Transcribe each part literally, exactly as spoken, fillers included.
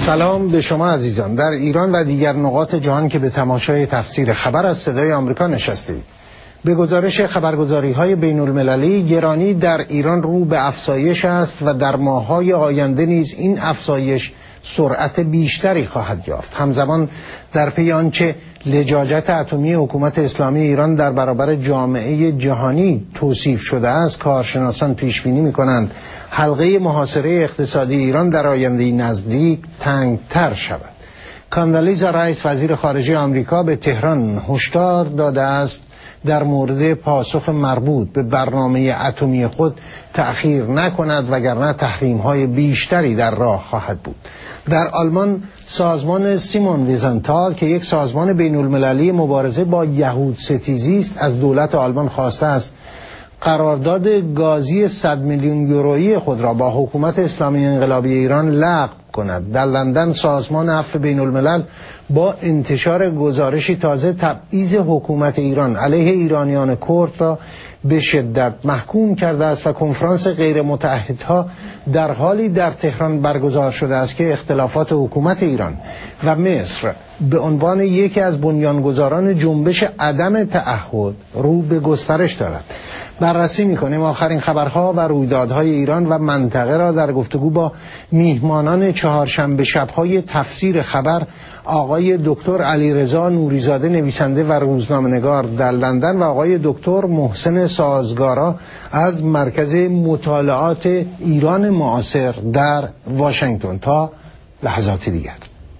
سلام به شما عزیزان در ایران و دیگر نقاط جهان که به تماشای تفسیر خبر از صدای آمریکا نشستید. به گزارش خبرگزاری‌های بین‌المللی گرانی در ایران رو به افزایش است و در ماه‌های آینده نیز این افزایش سرعت بیشتری خواهد یافت. همزمان در پی آنچه لجاجت اتمی حکومت اسلامی ایران در برابر جامعه جهانی توصیف شده است، کارشناسان پیش بینی می‌کنند حلقه محاصره اقتصادی ایران در آینده نزدیک تنگتر شود. کاندالیزا رایس وزیر خارجه آمریکا به تهران هشدار داده است در مورد پاسخ مربوط به برنامه اتمی خود تأخیر نکند وگرنه تحریم‌های بیشتری در راه خواهد بود. در آلمان سازمان سیمون ویزنتال که یک سازمان بین‌المللی مبارزه با یهود ستیزی است از دولت آلمان خواسته است قرارداد گازی صد میلیون یورویی خود را با حکومت اسلامی انقلابی ایران لغو کند. در لندن سازمان عفو بین الملل با انتشار گزارشی تازه تبعیض حکومت ایران علیه ایرانیان کرد را به شدت محکوم کرده است و کنفرانس غیر متعهدها در حالی در تهران برگزار شده است که اختلافات حکومت ایران و مصر به عنوان یکی از بنیانگذاران جنبش عدم تعهد رو به گسترش دارد. بررسی می‌کنیم آخرین خبرها و رویدادهای ایران و منطقه را در گفتگو با میهمانان چهارشنبه شب‌های تفسیر خبر آقای دکتر علیرضا نوریزاده نویسنده و روزنامه‌نگار در لندن و آقای دکتر محسن سازگارا از مرکز مطالعات ایران معاصر در واشنگتن. تا لحظات دیگر.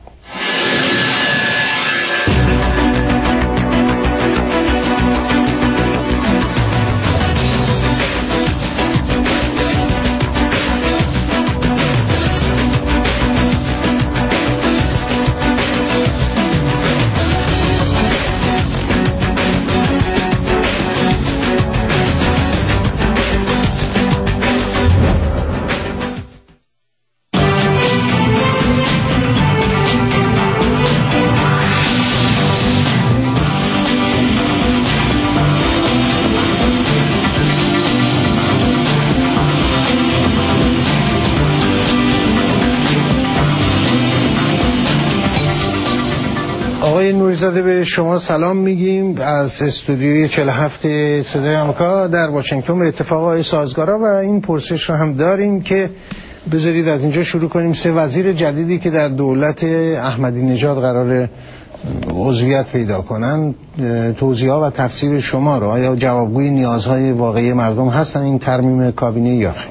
نوریزاده به شما سلام میگیم از استودیوی چهل و هفت صدای آمریکا در واشنگتن. به اتفاق آقای سازگارا و این پرسش رو هم داریم که بذارید از اینجا شروع کنیم. سه وزیر جدیدی که در دولت احمدی نژاد قرار عضویت پیدا کنند، توضیحات و تفسیر شما رو آیا جوابگوی نیازهای واقعی مردم هستن این ترمیم کابینه یا خیر؟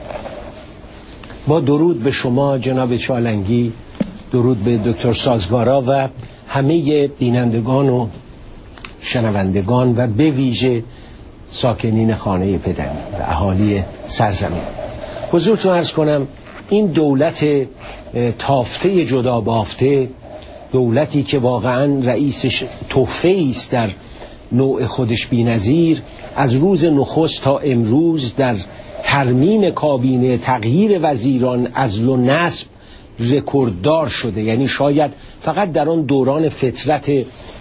با درود به شما جناب چالنگی، درود به دکتر سازگارا و همه بینندگان و شنوندگان و به ویژه ساکنین خانه پدری و اهالی سرزمین. حضورتون عرض کنم این دولت تافته جدا بافته، دولتی که واقعا رئیسش تحفه است در نوع خودش بی‌نظیر، از روز نخست تا امروز در ترمیم کابینه، تغییر وزیران، عزل و نصب رکورددار شده. یعنی شاید فقط در آن دوران فترت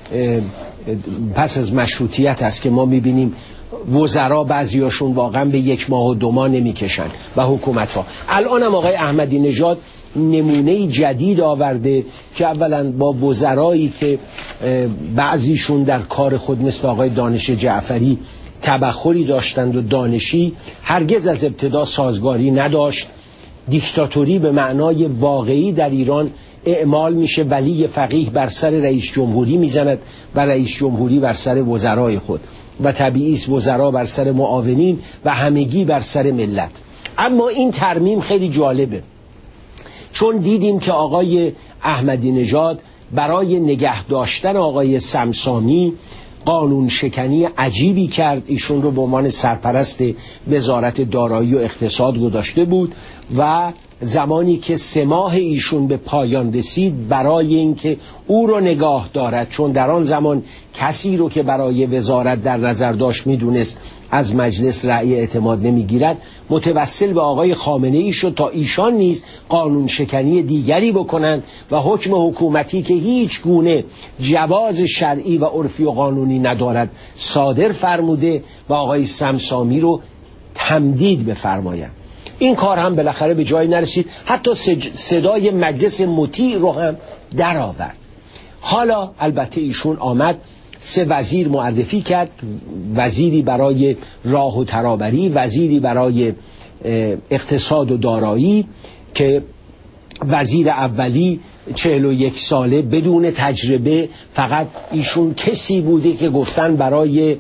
پس از مشروطیت است که ما میبینیم وزرا بعضیاشون واقعا به یک ماه و دو ماه نمیکشن و حکومت ها. الان هم آقای احمدی نژاد نمونه جدید آورده که اولا با وزرایی که بعضیشون در کار خود مثل آقای دانش جعفری تبخری داشتند و دانشی هرگز از ابتدا سازگاری نداشت. دیکتاتوری به معنای واقعی در ایران اعمال میشه، ولی فقیه بر سر رئیس جمهوری میزند و رئیس جمهوری بر سر وزرای خود و طبیعی است وزرا بر سر معاونین و همگی بر سر ملت. اما این ترمیم خیلی جالبه، چون دیدیم که آقای احمدی نژاد برای نگه داشتن آقای سمسامی قانون شکنی عجیبی کرد. ایشون رو به عنوان سرپرست وزارت دارایی و اقتصاد گذاشته بود و زمانی که سه ماه ایشون به پایان رسید برای اینکه او رو نگاه دارد، چون در آن زمان کسی رو که برای وزارت در نظر داشت میدونست از مجلس رأی اعتماد نمیگیرد، متوسل به آقای خامنه ای شد تا ایشان نیز قانون شکنی دیگری بکنند و حکم حکومتی که هیچ گونه جواز شرعی و عرفی و قانونی ندارد صادر فرموده و آقای سمسامی رو تمدید بفرمایند. این کار هم بالاخره به جای نرسید، حتی صدای مجلس مطیع رو هم در آورد. حالا البته ایشون آمد سه وزیر معرفی کرد، وزیری برای راه و ترابری، وزیری برای اقتصاد و دارایی که وزیر اولی چهل و یک ساله بدون تجربه، فقط ایشون کسی بوده که گفتن برای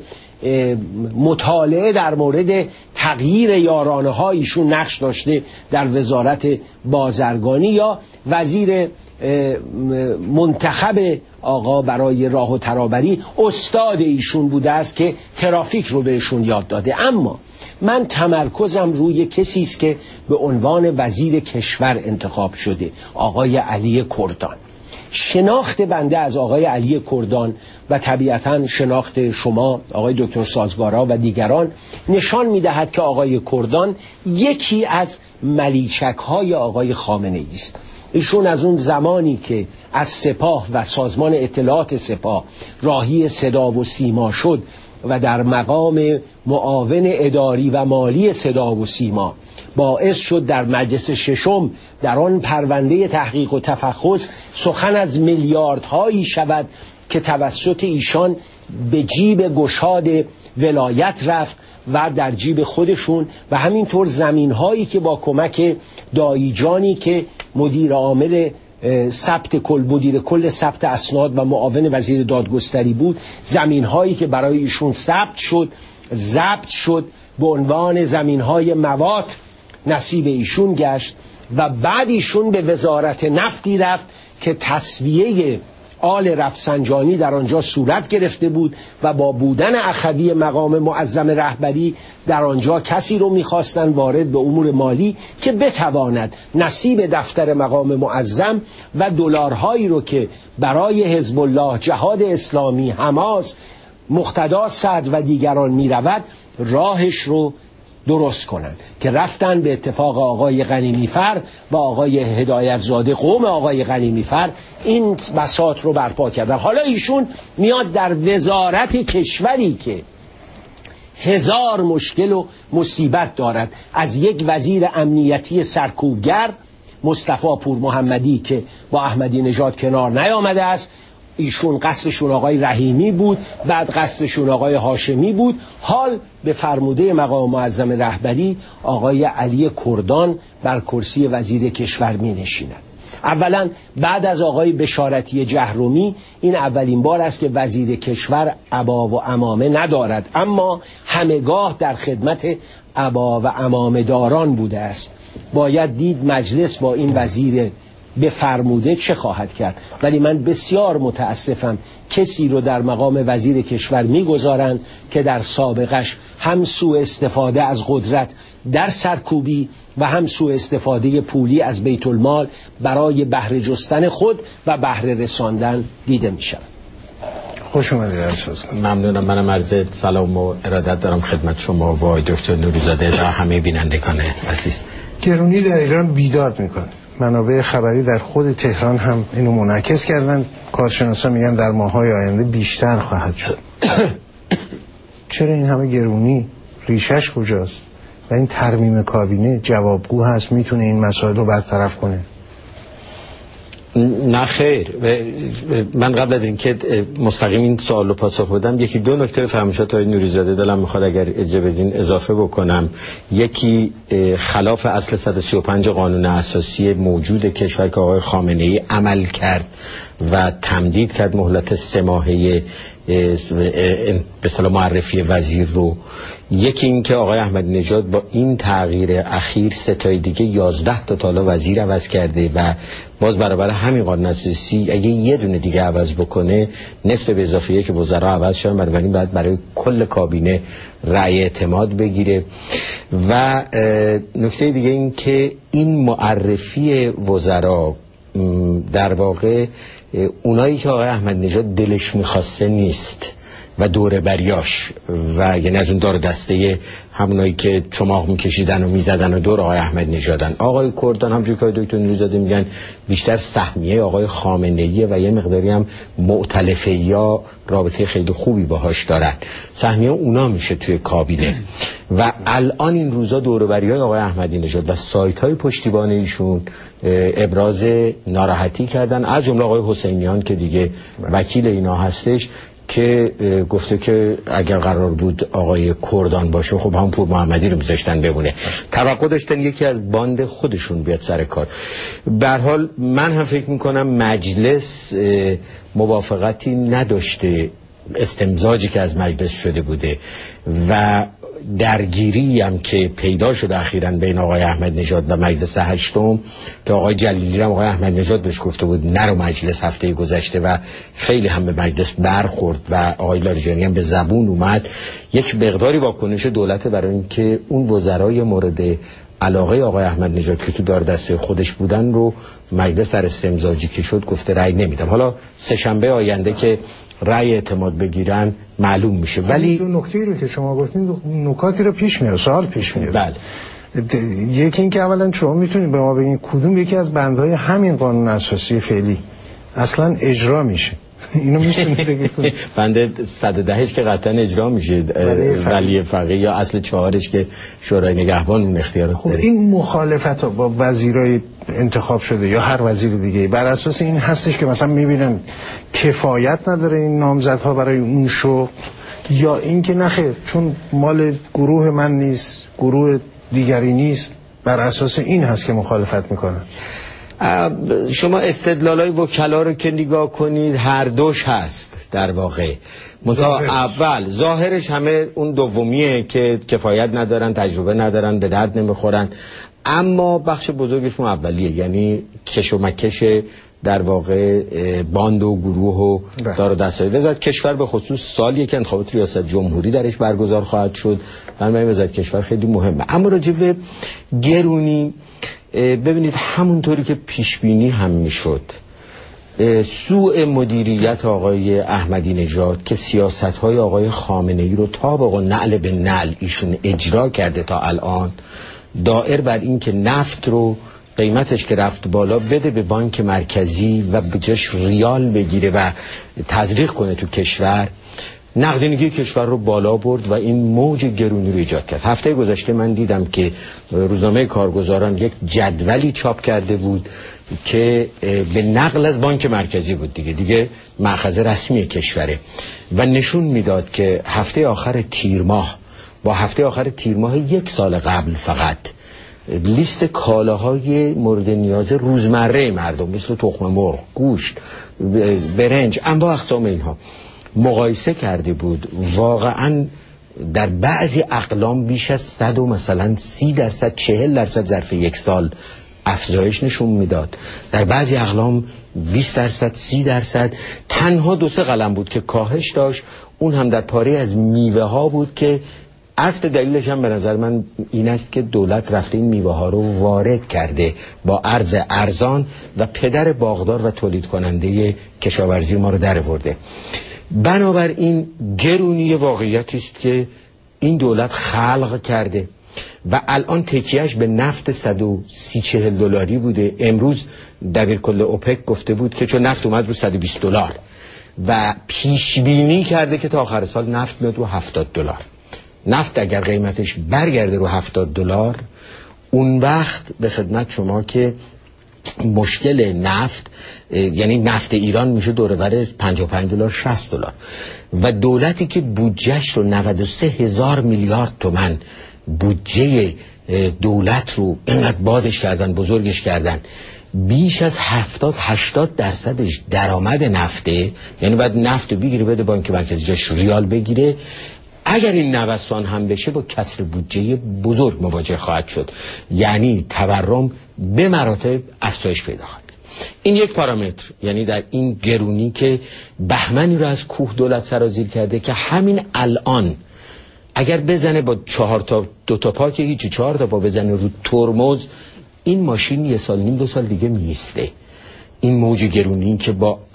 مطالعه در مورد تغییر یارانه ها ایشون نقش داشته در وزارت بازرگانی، یا وزیر منتخب آقا برای راه و ترابری استاد ایشون بوده است که ترافیک رو بهشون یاد داده. اما من تمرکزم روی کسی است که به عنوان وزیر کشور انتخاب شده، آقای علی کردان. شناخت بنده از آقای علی کردان و طبیعتاً شناخت شما آقای دکتر سازگارا و دیگران نشان می‌دهد که آقای کردان یکی از ملیچک‌های آقای خامنه‌ای است. ایشون از اون زمانی که از سپاه و سازمان اطلاعات سپاه راهی صدا و سیما شد و در مقام معاون اداری و مالی صدا و سیما باعث شد در مجلس ششم در آن پرونده تحقیق و تفحص سخن از میلیاردهایی شود که توسط ایشان به جیب گشاد ولایت رفت و در جیب خودشون، و همینطور زمینهایی که با کمک داییجانی که مدیر عامل ثبت کل مدیر کل ثبت اسناد و معاون وزیر دادگستری بود، زمینهایی که برای ایشون ثبت شد ضبط شد به عنوان زمینهای مواد نصیب ایشون گشت، و بعد ایشون به وزارت نفتی رفت که تسویه آل رفسنجانی در آنجا صورت گرفته بود و با بودن اخوی مقام معظم رهبری در آنجا کسی رو میخواستن وارد به امور مالی که بتواند نصیب دفتر مقام معظم و دلارهایی رو که برای حزب الله، جهاد اسلامی، حماس، مقتدا صدر و دیگران میرود راهش رو درست کنن، که رفتن به اتفاق آقای غنیمیفر و آقای هدایت زاده قوم آقای غنیمیفر این بساط رو برپا کردن. حالا ایشون میاد در وزارت کشوری که هزار مشکل و مصیبت دارد، از یک وزیر امنیتی سرکوبگر مصطفی پور محمدی که با احمدی نژاد کنار نیامده است، ایشون قصدشون آقای رحیمی بود، بعد قصدشون آقای هاشمی بود، حال به فرموده مقام معظم رهبری آقای علی کردان بر کرسی وزیر کشور می نشیند. اولا بعد از آقای بشارتی جهرومی این اولین بار است که وزیر کشور عبا و عمامه ندارد، اما همگاه در خدمت عبا و عمامه داران بوده است. باید دید مجلس با این وزیر به فرموده چه خواهد کرد. ولی من بسیار متاسفم کسی رو در مقام وزیر کشور میگذارند که در سابقش هم سوء استفاده از قدرت در سرکوبی و هم سوء استفاده پولی از بیت المال برای بهره جستن خود و بهره رساندن دیده می شود. خوش اومدید عزیز. ممنونم. منم عرض سلام و ارادت دارم خدمت شما و دکتر نوری‌زاده و همه بینندگان عزیز. گرونی در ایران بیداد میکنه. منابع خبری در خود تهران هم اینو منعکس کردن. کارشناسا میگن در ماه‌های آینده بیشتر خواهد شد. چرا این همه گرونی؟ ریشش کجاست؟ و این ترمیم کابینه جوابگو هست، میتونه این مسائل رو برطرف کنه؟ نه خیر. من قبل از اینکه مستقیم این سوال رو پاسخ بدم یکی دو نکته فرمایشات آقای نوری‌زاده دلم میخواد اگر اجازه بدین اضافه بکنم. یکی خلاف اصل صد و سی و پنج قانون اساسی موجود کشور که آقای خامنه‌ای عمل کرد و تمدید کرد مهلت سه ماهه به اصطلاح معرفی وزیر رو. یکی این که آقای احمدی نژاد با این تغییر اخیر سه تای دیگه یازده تا تالا وزیر عوض کرده و باز برابر همین قانون اساسی اگه یه دونه دیگه عوض بکنه نصف به اضافه یک وزرا عوض شدن، بنابراین باید برای کل کابینه رأی اعتماد بگیره. و نکته دیگه این که این معرفی وزرا در واقع اونایی که آقای احمدی نژاد دلش میخواسته نیست. و دوره بریاش و یعنی از اون دار دسته همونایی که چماق میکشیدن و میزدن و دور آقای احمدی نژادن. آقای کردان همونجوری که دکتر نیروزاده میگن بیشتر سهمیه آقای خامنه‌ای و یه مقداری هم مؤتلفه یا رابطه خیلی خوبی باهاش دارن، سهمیه اونا میشه توی کابینه. و الان این روزا دوره‌بری‌های آقای احمدی نژاد و سایت‌های پشتیبان ایشون ابراز ناراحتی کردن، از جمله آقای حسینیان که دیگه وکیل اینا هستش که گفته که اگر قرار بود آقای کردان باشه خب هم پور محمدی رو میذاشتن بمونه. توقع داشتن یکی از باند خودشون بیاد سر کار. به هر حال من هم فکر میکنم مجلس موافقتی نداشته، استمزاجی که از مجلس شده بوده و درگیری هم که پیدا شده اخیراً بین آقای احمدی نژاد و مجلس هشتم که آقای جلیلی هم آقای احمدی نژاد بهش گفته بود نرو مجلس هفته گذشته و خیلی هم به مجلس برخورد و آقای لاریجانی هم به زبون اومد، یک مقداری واکنش دولت برای اینکه اون وزرای مورد علاقه آقای احمدی نژاد که تو دار دسته خودش بودن رو مجلس در استمزاجی که شد گفته رأی نمیدم. حالا سه شنبه آینده که رأی اعتماد بگیرن معلوم میشه. ولی دو نکته رو که شما گفتین نکاتی رو پیش میاد، سوال پیش میاد. بله. یکی این که اولا شما میتونید به ما بگین کدوم یکی از بندهای همین قانون اساسی فعلی اصلا اجرا میشه؟ اینو میتونید بگید. بنده صد و دهش که قطعا اجرا میشه، ولی فقیه یا اصل چهارش که شورای نگهبان اون اختیار خب این مخالفت ها با وزیرای انتخاب شده یا هر وزیر دیگه بر اساس این هستش که مثلا میبینن کفایت نداره این نامزدها برای اون شو، یا این که نخیر چون مال گروه من نیست گروه دیگری نیست، بر اساس این هست که مخالفت میکنن؟ شما استدلالای وکلا رو که نگاه کنید هر دوش هست در واقع. منتها اول ظاهرش همه اون دومیه که کفایت ندارن، تجربه ندارن، به درد نمیخورن، اما بخش بزرگشون اولیه، یعنی کش و مکش در واقع باند و گروه و دار و دستای وزارت کشور، به خصوص سالیه که انتخابات ریاست جمهوری درش برگزار خواهد شد. بنابراین وزارت کشور خیلی مهمه. اما راجع به گرونی ببینید همونطوری که پیش بینی هم میشد، سوء مدیریت آقای احمدی نژاد که سیاست‌های آقای خامنه‌ای رو طابق و نعل به نعل ایشون اجرا کرده تا الان، دائر بر این که نفت رو قیمتش که رفت بالا بده به بانک مرکزی و به جاش ریال بگیره و تزریق کنه تو کشور، نقدینگی کشور رو بالا برد و این موج گرونی رو ایجاد کرد. هفته گذشته من دیدم که روزنامه کارگزاران یک جدولی چاپ کرده بود که به نقل از بانک مرکزی بود، دیگه دیگه مأخذ رسمی کشوره، و نشون میداد که هفته آخر تیر ماه با هفته آخر تیر ماه یک سال قبل فقط لیست کالاهای مورد نیاز روزمره مردم مثل تخم مرغ، گوشت، برنج، انواع اقسام اینها مقایسه کرده بود. واقعا در بعضی اقلام بیش از صد و مثلا سی درصد چهل درصد ظرف یک سال افزایش نشون میداد، در بعضی اقلام بیست درصد سی درصد. تنها دو سه قلم بود که کاهش داشت، اون هم در پاره از میوه ها بود که اصل دلیلش هم به نظر من این است که دولت رفته این میوه ها رو وارد کرده با ارز ارزان و پدر باغدار و تولید کننده کشاورزی ما رو در آورده. بنابراین گرونی واقعیتی است که این دولت خلق کرده و الان تکیهش به نفت صد و سی چهل دلاری بوده. امروز دبیر کل اوپک گفته بود که چون نفت اومد رو صد و بیست دلار و پیش بینی کرده که تا آخر سال نفت میاد رو هفتاد دلار. نفت اگر قیمتش برگرده رو هفتاد دلار، اون وقت به خدمت شما که مشکل نفت، یعنی نفت ایران میشه دورور پنجاه و پنج دلار شصت دلار و دولتی که بودجهش رو نود و سه هزار میلیارد تومان بودجه دولت رو اینقدر بادش کردن، بزرگش کردن، بیش از هفتاد هشتاد درصدش درآمد نفته، یعنی باید نفت رو بگیره بده بانک مرکزی جاش ریال بگیره. اگر این نوسان هم بشه با کسر بودجه بزرگ مواجه خواهد شد، یعنی تورم به مراتب افزایش پیدا خواهد. این یک پارامتر، یعنی در این گرونی که بهمنی رو از کوه دولت سرازیر کرده که همین الان اگر بزنه با چهار تا دو تا پا که هیچی، چهار تا پا بزنه رو ترمز، این ماشین یه سال نیم دو سال دیگه میسته. این موج گرونی که با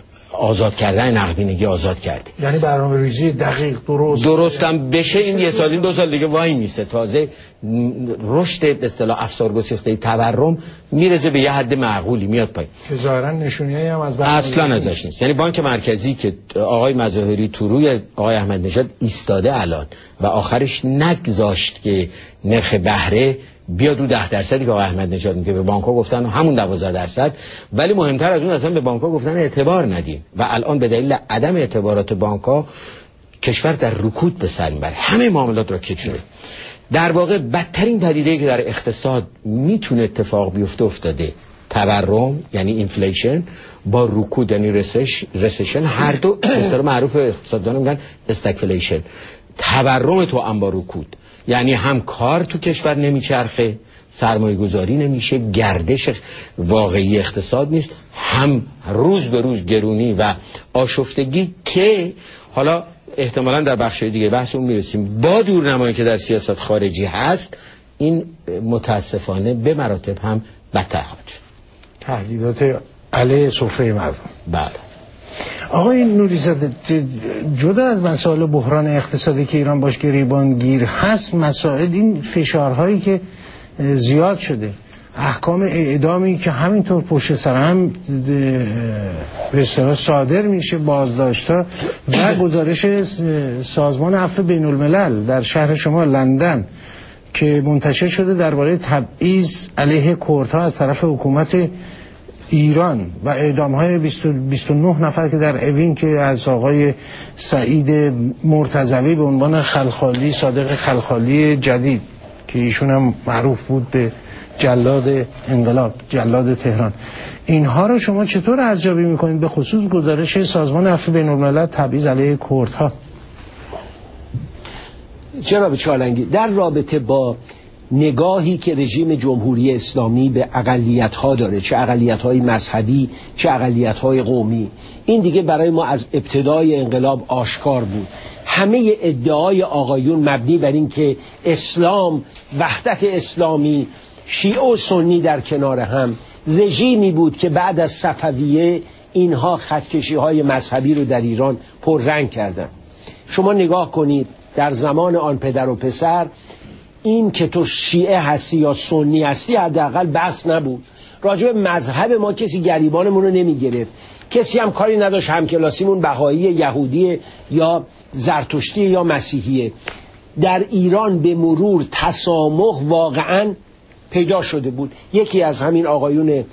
آزاد کردن نقدینگی آزاد کردیم. یعنی برنامه‌ریزی دقیق درست درستم بشه این یه سال دو سال دیگه وای میسه. تازه رشد به اصطلاح افسار گسیخته تورم میرسه به یه حد معقولی میاد پایین که ظاهرا نشونیایی هم از اصلا ازش نیست. یعنی بانک مرکزی که آقای مظاهری تو روی آقای احمدی نژاد ایستاده الان و آخرش نگذاشت که نرخ بهره بیاد رو ده درصدی که آقای احمدی نژاد میگه، به بانک‌ها گفتن همون دوازده درصد، ولی مهمتر از اون اصلا به بانک‌ها گفتن اعتبار ندیم و الان به دلیل عدم اعتبارات بانک‌ها کشور در رکود به سر میبره، همه معاملات را کشیده. در واقع بدترین پدیده‌ای که در اقتصاد میتونه اتفاق بیفته افتاده. تورم یعنی اینفلیشن با رکود یعنی رسش رسشن، هر دو اصطلاح معروف اقتصاددانا میگن استگفلیشن. تورم تو هم با رکود یعنی هم کار تو کشور نمیچرخه، سرمایه گذاری نمیشه، گردش واقعی اقتصاد نیست، هم روز به روز گرونی و آشفتگی که حالا احتمالاً در بخش دیگه بحث اون میرسیم. با دورنمایی که در سیاست خارجی هست این متاسفانه به مراتب هم بدتر خواهد شد. تهدیدات علیه سفره مردم. بله. آقای نوری‌زاده، جدا از مسائل بحران اقتصادی که ایران باش گریبان گیر هست، مسائل این فشارهایی که زیاد شده، احکام اعدامی که همینطور پشت سر هم به اصطلاح صادر میشه، بازداشت‌ها و گزارش سازمان عفو بین الملل در شهر شما لندن که منتشر شده درباره تبعیض علیه کردها از طرف حکومت ایران و اعدام‌های بیست و نه نفر که در اوین که از آقای سعید مرتضوی به عنوان خلخالی، صادق خلخالی جدید که ایشون هم معروف بود به جلاد انقلاب، جلاد تهران، اینها رو شما چطور ارزیابی میکنید به خصوص گزارش سازمان عفو بین الملل تبعیض علیه کردها؟ جناب چالنگی، در رابطه با نگاهی که رژیم جمهوری اسلامی به اقلیت‌ها داره، چه اقلیت‌های مذهبی چه اقلیت‌های قومی، این دیگه برای ما از ابتدای انقلاب آشکار بود. همه ادعای آقایون مبنی بر این که اسلام، وحدت اسلامی، شیعه و سنی در کنار هم، رژیمی بود که بعد از صفویه اینها خطکشی‌های مذهبی رو در ایران پررنگ کردن. شما نگاه کنید در زمان آن پدر و پسر این که تو شیعه هستی یا سنی هستی حداقل بحث نبود. راجع به مذهب ما کسی گریبانمون رو نمی گرفت، کسی هم کاری نداشت همکلاسیمون بهایی، یهودی یا زرتشتی یا مسیحیه. در ایران به مرور تسامح واقعا پیدا شده بود. یکی از همین آقایون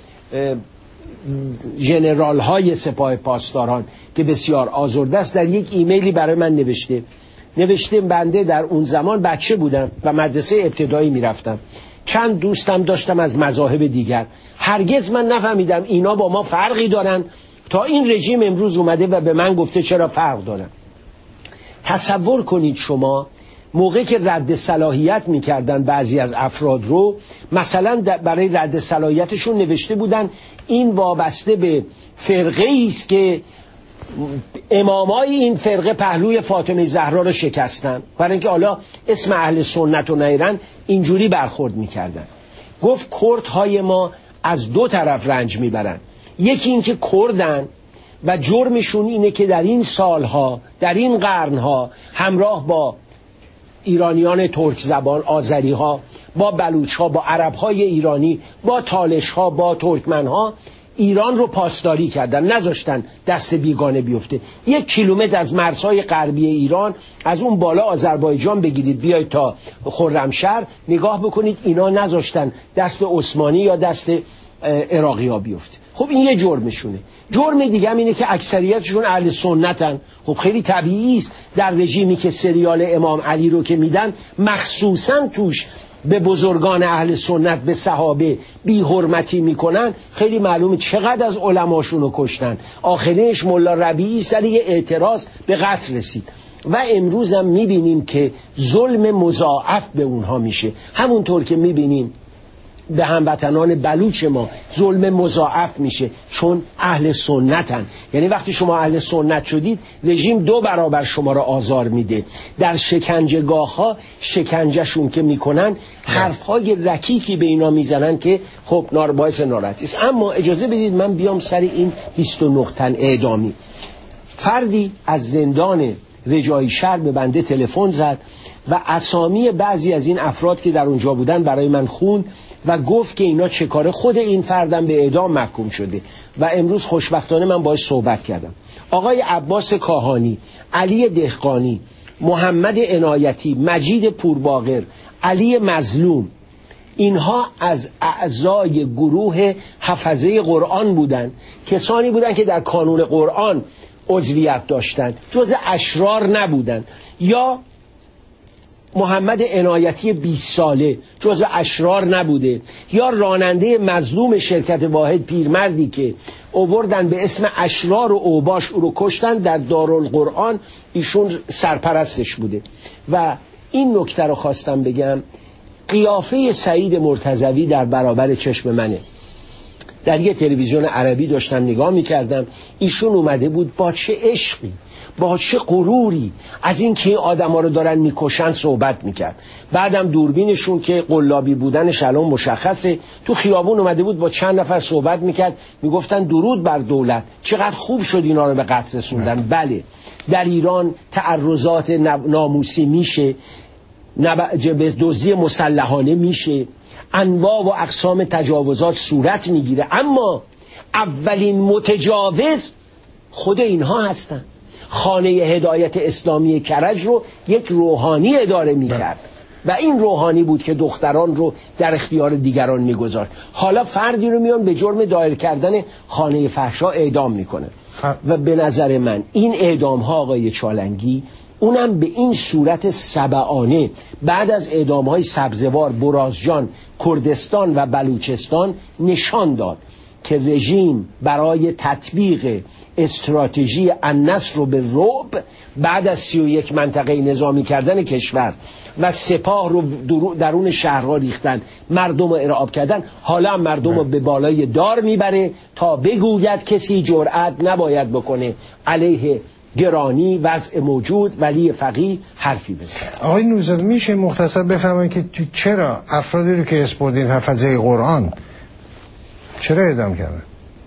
ژنرال های سپاه پاسداران که بسیار آزرده است در یک ایمیلی برای من نوشته نوشته بنده در اون زمان بچه بودم و مدرسه ابتدایی میرفتم، چند دوستم داشتم از مذاهب دیگر، هرگز من نفهمیدم اینا با ما فرقی دارن تا این رژیم امروز اومده و به من گفته چرا فرق دارن. تصور کنید شما موقع که رد صلاحیت میکردن بعضی از افراد رو، مثلا برای رد صلاحیتشون نوشته بودن این وابسته به فرقه ایست که امامای این فرقه پهلوی فاطمه زهرا رو شکستن، برای اینکه حالا اسم اهل سنت و نیرن اینجوری برخورد میکردن. گفت کردهای ما از دو طرف رنج میبرن، یکی این که کردن و جرمشون اینه که در این سالها، در این قرنها همراه با ایرانیان ترک زبان، آذری ها، با بلوچ ها، با عرب های ایرانی، با تالش ها، با ترکمن ها ایران رو پاسداری کردن، نذاشتن دست بیگانه بیفته. یک کیلومتر از مرزهای غربی ایران، از اون بالا آذربایجان بگیرید بیاید تا خرمشهر، نگاه بکنید اینا نذاشتن دست عثمانی یا دست عراقی ها بیفته. خب این یه جرمشونه. جرم دیگه هم اینه که اکثریتشون اهل سنتن. خب خیلی طبیعی است در رژیمی که سریال امام علی رو که میدن مخصوصا توش به بزرگان اهل سنت، به صحابه بی حرمتی میکنن، خیلی معلومه چقدر از علماشون رو کشتن. آخرینش ملا ربیعی سر یه اعتراض به قتل رسید و امروز هم میبینیم که ظلم مضاعف به اونها میشه. همونطور که میبینیم به هموطنان بلوچ ما ظلم مضاعف میشه، چون اهل سنتن. یعنی وقتی شما اهل سنت شدید رژیم دو برابر شما را آزار میده. در شکنجهگاه ها شکنجهشون که میکنن حرفهای رکیکی به اینا میزنن که خب نار باعث ناراحتی است. اما اجازه بدید من بیام سر این بیست و نه تن اعدامی. فردی از زندان رجایی شهر به بنده تلفن زد و اسامی بعضی از این افراد که در اونجا بودن برای من خوند و گفت که اینا چه کاره. خود این فردم به اعدام محکوم شده و امروز خوشبختانه من باهاش صحبت کردم. آقای عباس کاهانی، علی دهقانی، محمد عنایتی، مجید پورباقر، علی مظلوم، اینها از اعضای گروه حفظه قرآن بودند. کسانی بودند که در کانون قرآن عضویت داشتند، جز اشرار نبودند. یا محمد عنایتی بیست ساله جز اشرار نبوده. یا راننده مظلوم شرکت واحد، پیرمردی که آوردن به اسم اشرار و اوباش او رو کشتن، در دارالقرآن ایشون سرپرستش بوده. و این نکته رو خواستم بگم، قیافه سعید مرتضوی در برابر چشم منه. در یه تلویزیون عربی داشتم نگاه میکردم، ایشون اومده بود با چه عشقی، با چه غروری از این که آدم ها رو دارن میکشن صحبت میکرد. بعدم دوربینشون که قلابی بودنش الان مشخصه، تو خیابون اومده بود با چند نفر صحبت میکرد، میگفتن درود بر دولت، چقدر خوب شد اینا رو به قتل رسوندن. بله، در ایران تعرضات ناموسی میشه، دزدی مسلحانه میشه، انواع و اقسام تجاوزات صورت میگیره، اما اولین متجاوز خود اینها هستن. خانه هدایت اسلامی کرج رو یک روحانی اداره میکرد و این روحانی بود که دختران رو در اختیار دیگران میگذارد. حالا فردی رو میان به جرم دایر کردن خانه فحشا اعدام میکنه و به نظر من این اعدام ها آقای چالنگی، اونم به این صورت سبعانه بعد از اعدام‌های سبزوار، برازجان، کردستان و بلوچستان نشان داد که رژیم برای تطبیق استراتژی النصر رو به رعب بعد از سی و یک منطقه نظامی کردن کشور و سپاه رو درون شهرها ریختن، مردم رو ارعاب کردن، حالا مردم رو به بالای دار میبره تا بگوید کسی جرأت نباید بکنه علیه گرانی وضع موجود ولی فقیه حرفی بزنه. آقای نوری‌زاده میشه مختصر بفرمایید که چرا افرادی رو که اسپردین حفظه قرآن چرا اعدام کردن؟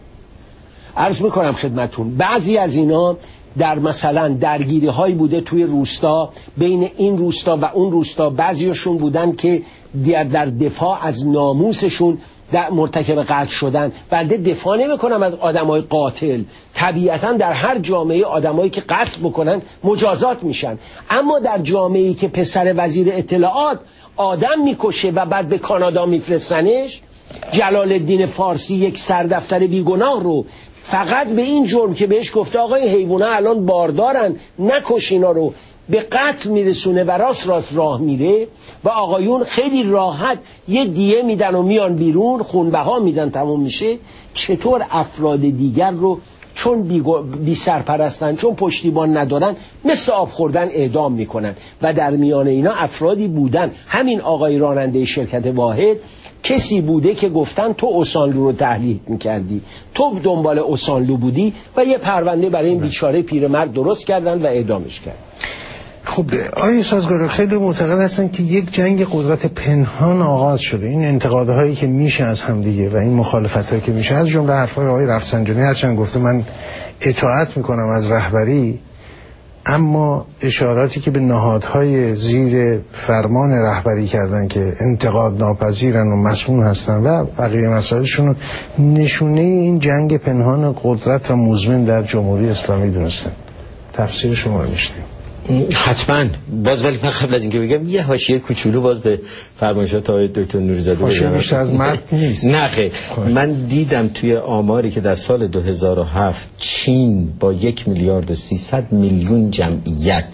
عرض میکنم خدمتون، بعضی از اینا در مثلا درگیری هایی بوده توی روستا، بین این روستا و اون روستا، بعضیشون بودن که در, در دفاع از ناموسشون در مرتکب قتل شدن. بنده دفاع نمی کنم از آدمای قاتل، طبیعتا در هر جامعه آدمایی که قتل بکنن مجازات میشن، اما در جامعه‌ای که پسر وزیر اطلاعات آدم میکشه و بعد به کانادا میفرستنش، جلال الدین فارسی یک سردفتر بیگناه رو فقط به این جرم که بهش گفته آقای حیوونا الان باردارن نکش اینا رو، به قتل میرسونه و راست راست راه میره و آقایون خیلی راحت یه دیه میدن و میان بیرون، خونبها میدن، تموم میشه. چطور افراد دیگر رو چون بی, بی سرپرستن، چون پشتیبان ندارن، مثل آب خوردن اعدام میکنن؟ و در میان اینا افرادی بودن، همین آقای راننده شرکت واحد کسی بوده که گفتن تو اوسانلو رو تحلیل میکردی، تو دنبال اوسانلو بودی و یه پرونده برای این بیچاره پیرمرد درست کردن و اعدامش کردن. خب آقای سازگار خیلی معتقد هستن که یک جنگ قدرت پنهان آغاز شده. این انتقادهایی که میشه از همدیگه و این مخالفتایی که میشه، از جمله حرفای آقای رفسنجانی، هرچند گفته من اطاعت میکنم از رهبری، اما اشاراتی که به نهادهای زیر فرمان رهبری کردن که انتقاد ناپذیرن و مسئول هستن و بقیه مسائلشون، نشونه این جنگ پنهان قدرت و مزمن در جمهوری اسلامی دونستن. تفسیر شما رو میشنیم. حتما. باز ولی من قبل از اینکه بگم یه حاشیه کوچولو باز به فرمایشات آقای دکتر نوری‌زاده بگم. حاشیه بیشتر از متن نیست. نه خیر. من دیدم توی آماری که در سال دو هزار و هفت چین با یک میلیارد و سیصد میلیون جمعیت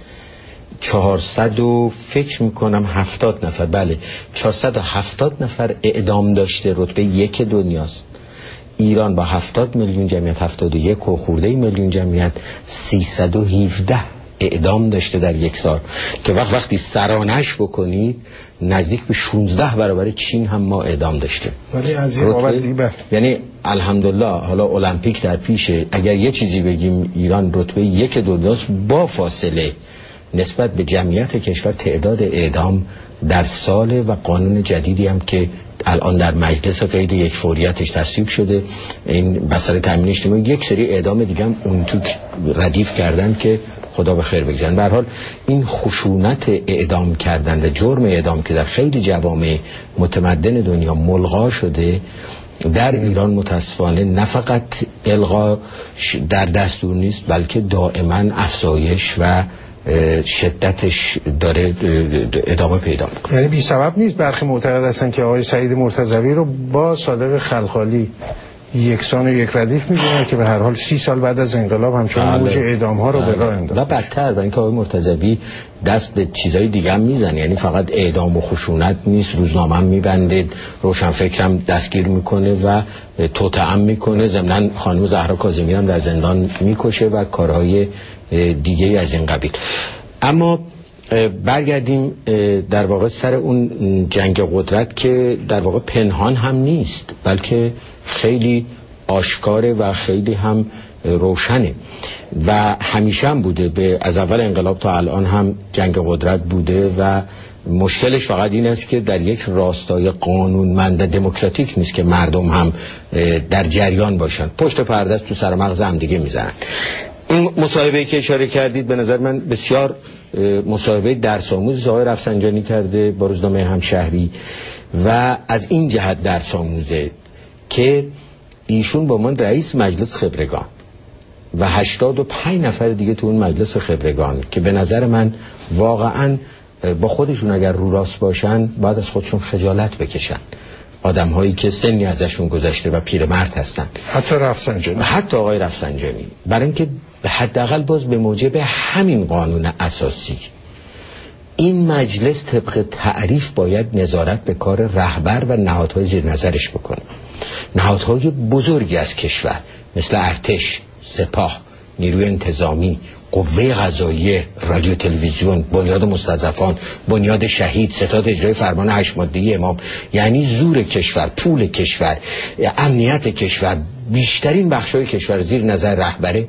چهارصد و فکر میکنم هفتاد نفر، بله چهارصد و هفتاد نفر اعدام داشته، رتبه یک دنیاست. ایران با هفتاد میلیون جمعیت، هفتاد و یک و خورده میلیون جمعیت، سیصد و هفده اعدام داشته در یک سال که وقت وقتی سرانش بکنید نزدیک به شانزده برابر چین هم ما اعدام داشتیم. ولی از این بابت دیبه یعنی الحمدلله حالا المپیک در پیشه، اگر یه چیزی بگیم ایران رتبه یک دنیاست با فاصله نسبت به جمعیت کشور. تعداد اعدام در سال و قانون جدیدی هم که الان در مجلس قید یک فوریتش تصویب شده، این بسر تامین اجتماعی، یک سری اعدام دیگه هم اون تو ردیف کردن که خدا به خیر بگذارن. به هر حال این خشونت اعدام کردن و جرم اعدام که در خیلی جوامع متمدن دنیا ملغا شده، در ایران متاسفانه نه فقط الغا در دستور نیست بلکه دائما افزایش و شدتش داره ادامه پیدا میکنه. یعنی بی سبب نیست برخی معتقد هستن که آقای سعید مرتضوی رو با صادق خلخالی یکسان و یک ردیف میدونن که به هر حال سی سال بعد از انقلاب همچون موج اعدام ها رو به راه انداخت. و بدتر برای اینکه آقای مرتضوی دست به چیزای دیگه هم میزنه، یعنی فقط اعدام و خشونت نیست، روزنامه هم میبنده، روشنفکرم دستگیر میکنه و توطئه میکنه، ضمن خانم زهرا کاظمی هم در زندان میکشه و کارهای دیگه از این قبیل. اما برگردیم در واقع سر اون جنگ قدرت که در واقع پنهان هم نیست بلکه خیلی آشکاره و خیلی هم روشنه و همیشه هم بوده. به از اول انقلاب تا الان هم جنگ قدرت بوده و مشکلش فقط این است که در یک راستای قانونمند دموکراتیک نیست که مردم هم در جریان باشن، پشت پرده تو سر مغز هم دیگه میزنن. این مصاحبه‌ای که اشاره کردید به نظر من بسیار مصاحبه درس آموز آقای رفسنجانی کرده با روزنامه همشهری و از این جهت درس آموزه که ایشون با من رئیس مجلس خبرگان و هشتاد و پنج نفر دیگه تو اون مجلس خبرگان که به نظر من واقعا با خودشون اگر رو راست باشن باید از خودشون خجالت بکشن، آدم هایی که سنی ازشون گذشته و پیرمرد هستن، حتی رفسنجانی حتی آقای رفسنجانی، برای اینکه حداقل باز به موجب همین قانون اساسی این مجلس طبق تعریف باید نظارت به کار رهبر و نهادهای زیر نظرش بکنه. نهادهای بزرگی از کشور مثل ارتش، سپاه، نیروی انتظامی، قوه قضاییه، رادیو تلویزیون، بنیاد مستضعفان، بنیاد شهید، ستاد اجرای فرمان هشت ماده‌ای امام، یعنی زور کشور، پول کشور، امنیت کشور، بیشترین بخشای کشور زیر نظر رهبره.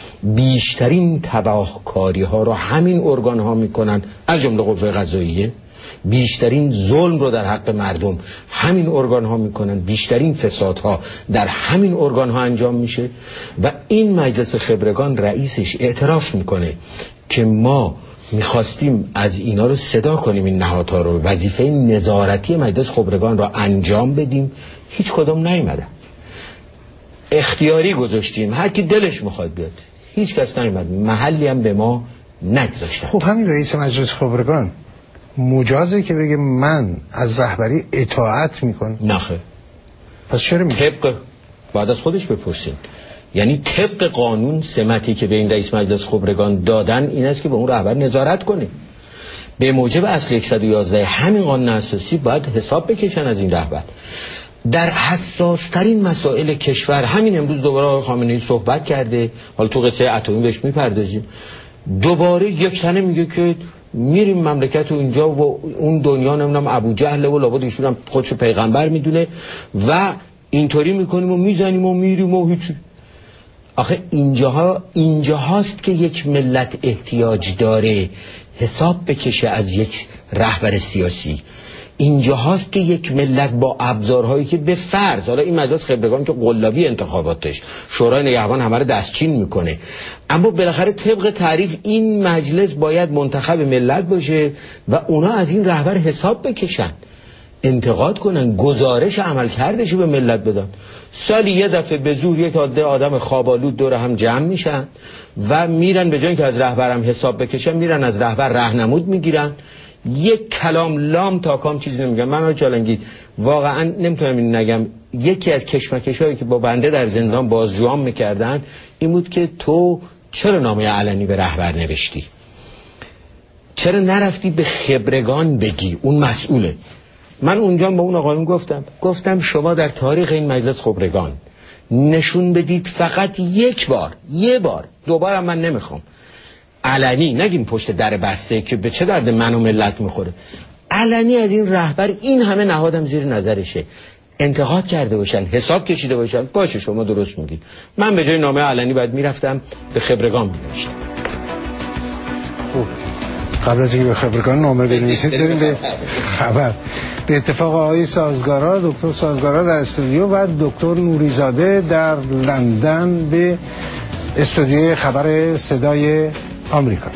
بیشترین تباهکاری ها رو همین ارگان ها میکنن از جمله قوه قضاییه، بیشترین ظلم رو در حق مردم همین ارگان ها میکنن، بیشترین فسادها در همین ارگان ها انجام میشه و این مجلس خبرگان رئیسش اعتراف میکنه که ما میخواستیم از اینا رو صدا کنیم، این نهادها رو، وظیفه نظارتی مجلس خبرگان رو انجام بدیم، هیچ کدوم نیومدن، اختیاری گذاشتیم، هر کی دلش میخواد بیاد، هیچ کس نیومد، محلی هم به ما نگذاشتن. خب همین رئیس مجلس خبرگان مجازه که بگه من از رهبری اطاعت میکنم؟ نخیر. پس چرا میگه؟ طبق بعد از خودش بپرسین، یعنی طبق قانون سمتی که به این رئیس مجلس خبرگان دادن این است که به اون رهبر نظارت کنه. به موجب اصل صد و یازده همین قانون اساسی باید حساب بکشن از این رهبر در حساس ترین مسائل کشور. همین امروز دوباره آقای خامنه‌ای صحبت کرده، حالا تو قصه اتمی بهش میپردازیم، دوباره یک تنه میگه که میریم مملکت و اینجا و اون دنیا نمیدونم ابو جهل و لابد ایشون هم خودشو پیغمبر میدونه و اینطوری میکنیم و میزنیم و میریم و هیچ. آخه اینجاها اینجاهاست که یک ملت احتیاج داره حساب بکشه از یک رهبر سیاسی. اینجاهاست که یک ملت با ابزارهایی که به فرض، حالا این مجلس خبرگان که قلابی انتخاباتش شورای نگهبان همه رو دستچین میکنه، اما بالاخره طبق تعریف این مجلس باید منتخب ملت باشه و اونا از این رهبر حساب بکشن، انتقاد کنن، گزارش عملکردشو به ملت بدن. سالی یه دفعه به زور یک عده آدم خوابالود دور هم جمع میشن و میرن به جای اینکه از رهبرم حساب بکشن میرن از رهبر راهنمود میگیرن، یک کلام لام تا کام چیزی نمیگم. من آقای چالنگی واقعا نمیتونم این نگم، یکی از کشمکشایی که با بنده در زندان بازجوام میکردن این بود که تو چرا نامه علنی به رهبر نوشتی، چرا نرفتی به خبرگان بگی، اون مسئوله. من اونجا با اون آقایون گفتم گفتم شما در تاریخ این مجلس خبرگان نشون بدید فقط یک بار، یه بار، دوبارم من نمیخوام، علنی، نگیم پشت در بسته که به چه درد من و ملت میخوره، علنی از این رهبر این همه نهادم زیر نظرشه انتقاد کرده باشن، حساب کشیده باشن، باشه شما درست میگید، من به جای نامه علنی باید میرفتم به خبرگان می‌نوشتم. خوب، قبل از اینکه به خبرگان نامه بنویسید بریم به خبر. به اتفاق آقای سازگارا، دکتر سازگارا در استودیو و دکتر نوریزاده در لندن به استودیوی خبر صدای آمریکا.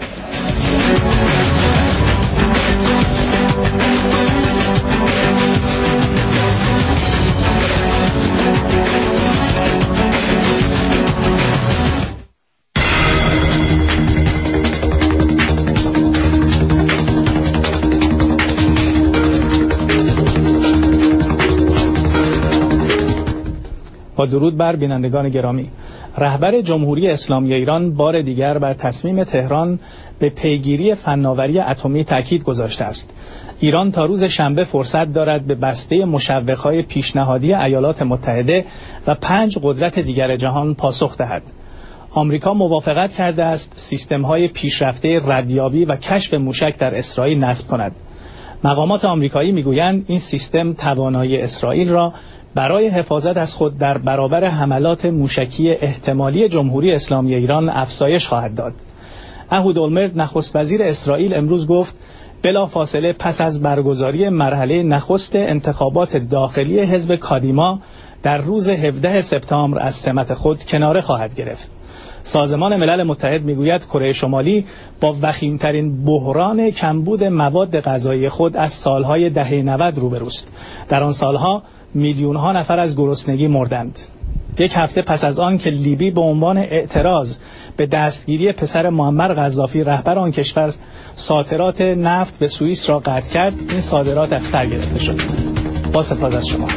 با درود بر بینندگان گرامی، رهبر جمهوری اسلامی ایران بار دیگر بر تصمیم تهران به پیگیری فناوری اتمی تاکید گذاشته است. ایران تا روز شنبه فرصت دارد به بسته مشوق‌های پیشنهادی ایالات متحده و پنج قدرت دیگر جهان پاسخ دهد. آمریکا موافقت کرده است سیستم‌های پیشرفته ردیابی و کشف موشک در اسرائیل نصب کند. مقامات آمریکایی میگویند این سیستم توانایی اسرائیل را برای حفاظت از خود در برابر حملات موشکی احتمالی جمهوری اسلامی ایران افزایش خواهد داد. اهود اولمرت نخست وزیر اسرائیل امروز گفت بلافاصله پس از برگزاری مرحله نخست انتخابات داخلی حزب کادیما در روز هفدهم سپتامبر از سمت خود کناره خواهد گرفت. سازمان ملل متحد میگوید کره شمالی با وخیمترین بحران کمبود مواد غذایی خود از سالهای دهه نود روبروست. در آن سالها میلیون ها نفر از گرسنگی مردند. یک هفته پس از آن که لیبی به عنوان اعتراض به دستگیری پسر معمر قذافی رهبر آن کشور صادرات نفت به سوئیس را قطع کرد، این صادرات از سر گرفته شد. با سپاس از شما.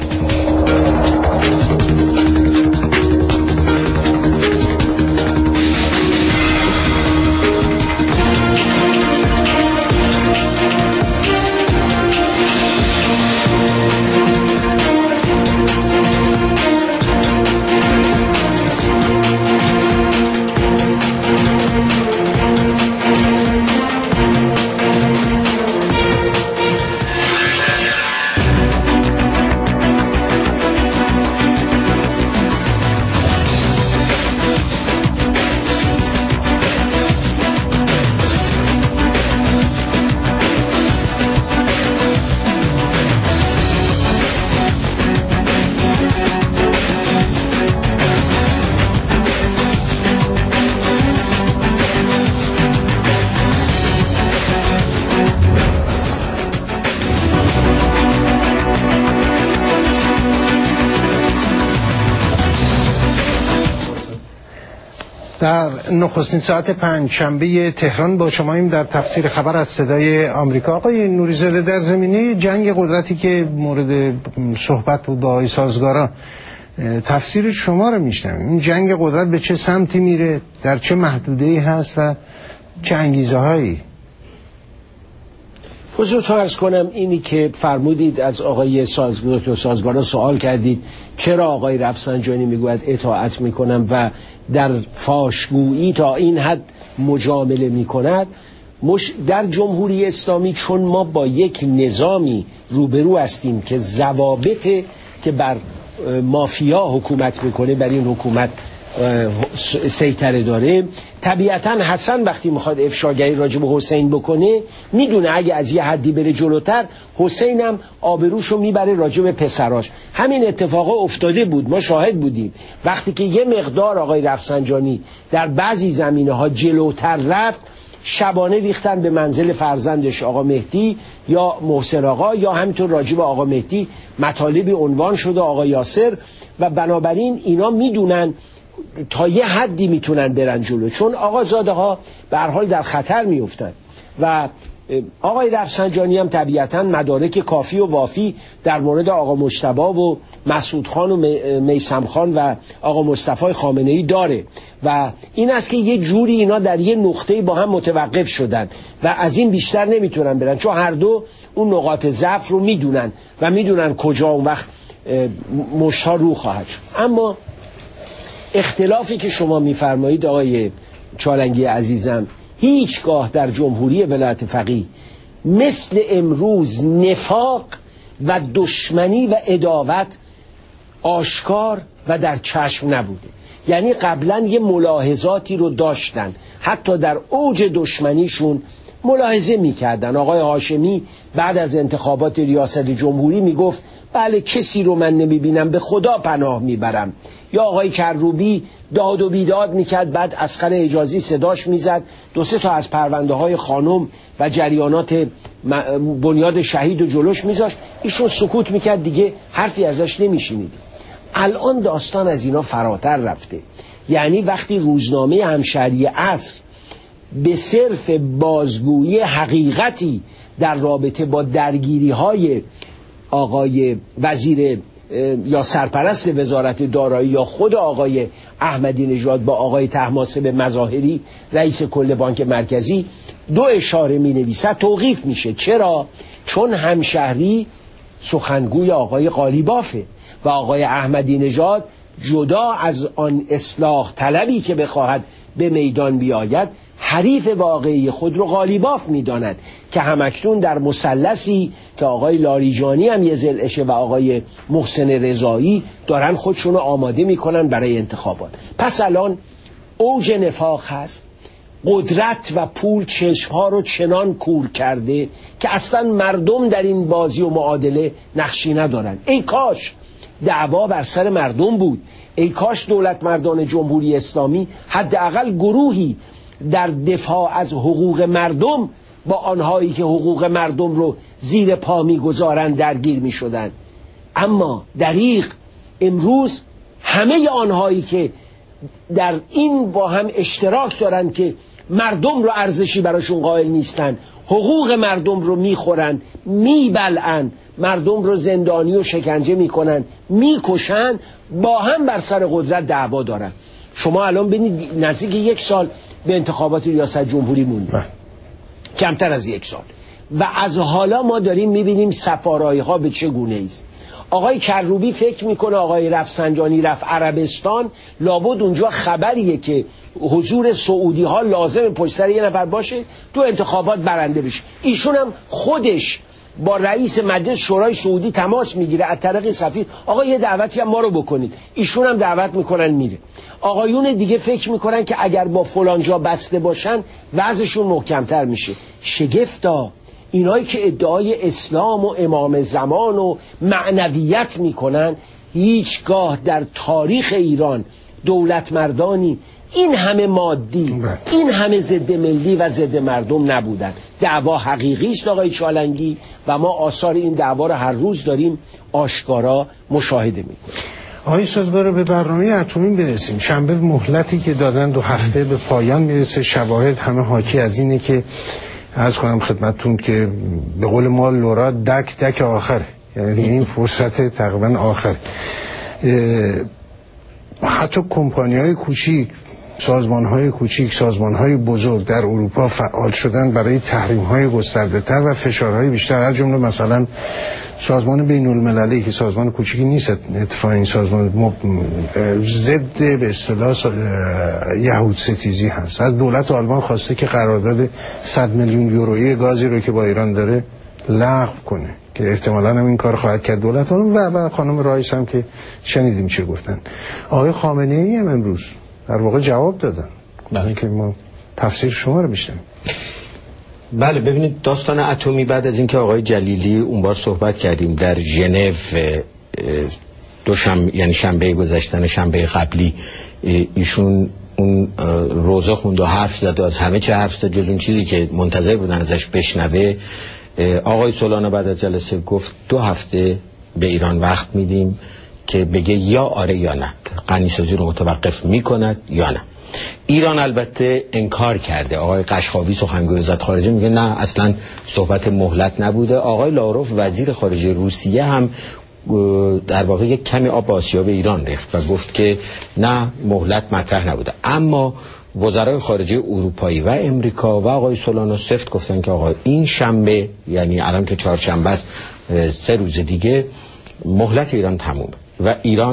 در نخستین ساعت پنج شنبه تهران با شماییم در تفسیر خبر از صدای آمریکا. آقای نوریزاده، در زمینه جنگ قدرتی که مورد صحبت بود با آقای سازگارا، تفسیر شما رو میشنویم. این جنگ قدرت به چه سمتی میره، در چه محدوده‌ای هست و چه انگیزه هایی؟ حضورتون عرض کنم اینی که فرمودید از آقای سازگارا سازگارا سوال کردید چرا آقای رفسنجانی میگوید اطاعت میکنم و در فاشگویی تا این حد مجامله میکند. مش در جمهوری اسلامی چون ما با یک نظامی روبرو هستیم که ضوابط که بر مافیا حکومت میکنه بر این حکومت سیطره داره، طبیعتا حسن وقتی میخواد افشاگری راجع به حسین بکنه میدونه اگه از یه حدی بره جلوتر حسین هم آبروشو میبره راجع به پسراش. همین اتفاقا افتاده بود، ما شاهد بودیم وقتی که یه مقدار آقای رفسنجانی در بعضی زمینه ها جلوتر رفت، شبانه ریختن به منزل فرزندش آقا مهدی یا محسن آقا، یا همینطور راجع به آقا مهدی مطالبی عنوان شده آقا یاسر، و بنابراین اینا میدونن تا یه حدی میتونن برن جلو، چون آقازاده ها به هر حال در خطر میفتن. و آقای رفسنجانی هم طبیعتا مدارک کافی و وافی در مورد آقا مجتبی و مسعود خان و میثم خان و آقا مصطفی خامنه‌ای داره و این است که یه جوری اینا در یه نقطه‌ای با هم متوقف شدن و از این بیشتر نمیتونن برن، چون هر دو اون نقاط ضعف رو میدونن و میدونن کجا اون وقت مشت‌ها رو خواهد شد. اما اختلافی که شما میفرمایید آقای چالنگی عزیزم هیچگاه در جمهوری ولایت فقیه مثل امروز نفاق و دشمنی و عداوت آشکار و در چشم نبوده. یعنی قبلا یه ملاحظاتی رو داشتن، حتی در اوج دشمنیشون ملاحظه میکردن. آقای هاشمی بعد از انتخابات ریاست جمهوری میگفت بله کسی رو من نمیبینم به خدا پناه میبرم. یا آقای کروبی داد و بیداد میکرد، بعد اصغر حجازی صداش میزد، دو سه تا از پرونده های خانم و جریانات بنیاد شهید و جلوش میذاشت، ایشون سکوت میکرد، دیگه حرفی ازش نمیشنید. الان داستان از اینا فراتر رفته. یعنی وقتی روزنامه همشهری عصر به صرف بازگویی حقیقتی در رابطه با درگیری های آقای وزیر یا سرپرست وزارت دارایی یا خود آقای احمدی نژاد با آقای طهماسب مظاهری رئیس کل بانک مرکزی دو اشاره می نویسد، توقیف میشه. چرا؟ چون همشهری سخنگوی آقای قالیبافه و آقای احمدی نژاد جدا از آن اصلاح طلبی که بخواهد به میدان بیاید، حریف واقعی خود رو قالیباف میداند که همکنون در مثلثی که آقای لاریجانی هم یه ضلعشه و آقای محسن رضایی دارن خودشون رو آماده میکنن برای انتخابات. پس الان اوج نفاق هست، قدرت و پول چشمها رو چنان کور کرده که اصلا مردم در این بازی و معادله نقشی ندارن. ای کاش دعوا بر سر مردم بود، ای کاش دولت مردان جمهوری اسلامی حداقل گروهی در دفاع از حقوق مردم با آنهایی که حقوق مردم رو زیر پا میگذارن درگیر میشدن. اما دریغ امروز همه آنهایی که در این با هم اشتراک دارن که مردم رو ارزشی براشون قائل نیستن، حقوق مردم رو میخورن، میبلعن، مردم رو زندانی و شکنجه میکنن، میکشن، با هم بر سر قدرت دعوا دارن. شما الان ببینید نزدیک یک سال به انتخابات ریاست جمهوری مونده، کمتر از یک سال، و از حالا ما داریم میبینیم سفارایی ها به چه گونه است. آقای کروبی فکر میکنه آقای رفسنجانی رفت عربستان، لابد اونجا خبریه که حضور سعودی ها لازم پشت سر یه نفر باشه تو انتخابات برنده بشه. ایشون هم خودش با رئیس مجلس شورای سعودی تماس میگیره از طریق سفیر، آقا یه دعوتی هم ما رو بکنید. ایشون هم دعوت میکنن میره. آقایون دیگه فکر میکنن که اگر با فلان جا بسته باشن وضعشون محکمتر میشه. شگفتا اینایی که ادعای اسلام و امام زمان و معنویت میکنن هیچگاه در تاریخ ایران دولت مردانی این همه مادی، این همه ضد ملی و ضد مردم نبودن. دعوا حقیقی است آقای چالنگی و ما آثار این دعوا رو هر روز داریم آشکارا مشاهده میکنیم. آقای سازگار، به برنامه اتمی برسیم. شنبه مهلتی که دادن دو هفته به پایان میرسه. شواهد همه حاکی از اینه که عرض کنم خدمتتون که به قول ما لورا دک دک آخر، یعنی این فرصت تقریبا آخر. حتی کمپانی‌های کوچیک، سازمان‌های کوچیک، سازمان‌های بزرگ در اروپا فعال شدن برای تحریم‌های گسترده‌تر و فشارهای بیشتر، از جمله مثلا سازمان بین‌المللی که سازمان کوچیکی نیست، اتفاقاً این سازمان ضد به اصطلاح یهود ستیزی هست. از دولت آلمان خواسته که قرارداد صد میلیون یورویی گازی رو که با ایران داره لغو کنه، که احتمالاً هم این کار خواهد کرد دولت آلمان. و خانم رئیس هم که شنیدیم چه گفتن. آقای خامنه‌ای هم امروز در واقع جواب دادن، برای که ما تفسیر شما رو بشنویم. بله، ببینید داستان اتمی بعد از اینکه آقای جلیلی اون بار صحبت کردیم در ژنو دو شنبه، یعنی شنبه گذشتن شنبه قبلی، ایشون اون روزه خوند و حرف زد و از همه چه حرف زد جز اون چیزی که منتظر بودن ازش بشنوه. آقای سولانا بعد از جلسه گفت دو هفته به ایران وقت میدیم که بگه یا آره یا نه، غنیسازی رو متوقف میکند یا نه. ایران البته انکار کرده. آقای قشقاوی سخنگوی وزارت خارجه میگه نه، اصلا صحبت مهلت نبوده. آقای لاروف وزیر خارجه روسیه هم در واقع یک کمی آب آسیاب ایران ریخت و گفت که نه، مهلت مطرح نبوده. اما وزرای خارجه اروپایی و امریکا و آقای سولانا سفت گفتن که آقا این شنبه، یعنی الان که چهارشنبه است، سه روز دیگه مهلت ایران تموم و ایران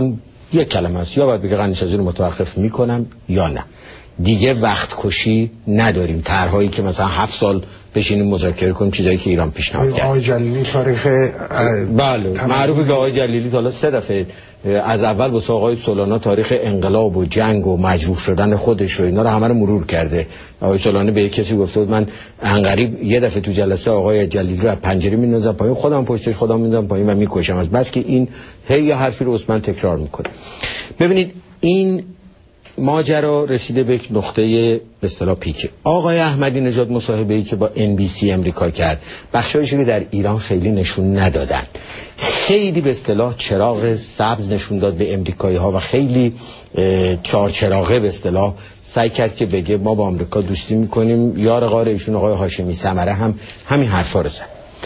یک کلمه است، یا باید بگه غنی‌سازی رو متوقف میکنم یا نه. دیگه وقت کشی نداریم، طرحهایی که مثلا هفت سال بشینیم مذاکره کنیم، چیزایی که ایران پیشنهاد کرد. آقای جلیلی تاریخ بله معروفه که آقای جلیلی تا سه دفعه از اول واسه آقای سولانا تاریخ انقلاب و جنگ و مجروح شدن خودش و اینا رو همه رو مرور کرده. آقای سولانا به کسی گفته بود من انقریب یه دفعه تو جلسه آقای جلیلی رو از پنجره میندازم پایین، خودم پشتش خودم میندازم پایین و میکشم، از بس که این هی یه حرفی رو عثمان تکرار میکنه. ببینید این ماجرا رسیده به یک نقطه به اصطلاح پیک. آقای احمدی نژاد مصاحبه‌ای که با ان بی سی امریکا کرد، بخشایشی که در ایران خیلی نشون ندادن، خیلی به اصطلاح چراغ سبز نشون داد به امریکایی‌ها و خیلی چارچراغه به اصطلاح سعی کرد که بگه ما با آمریکا دوستی میکنیم. یار غار ایشون آقای هاشمی ثمره هم همین حرفا رو زد.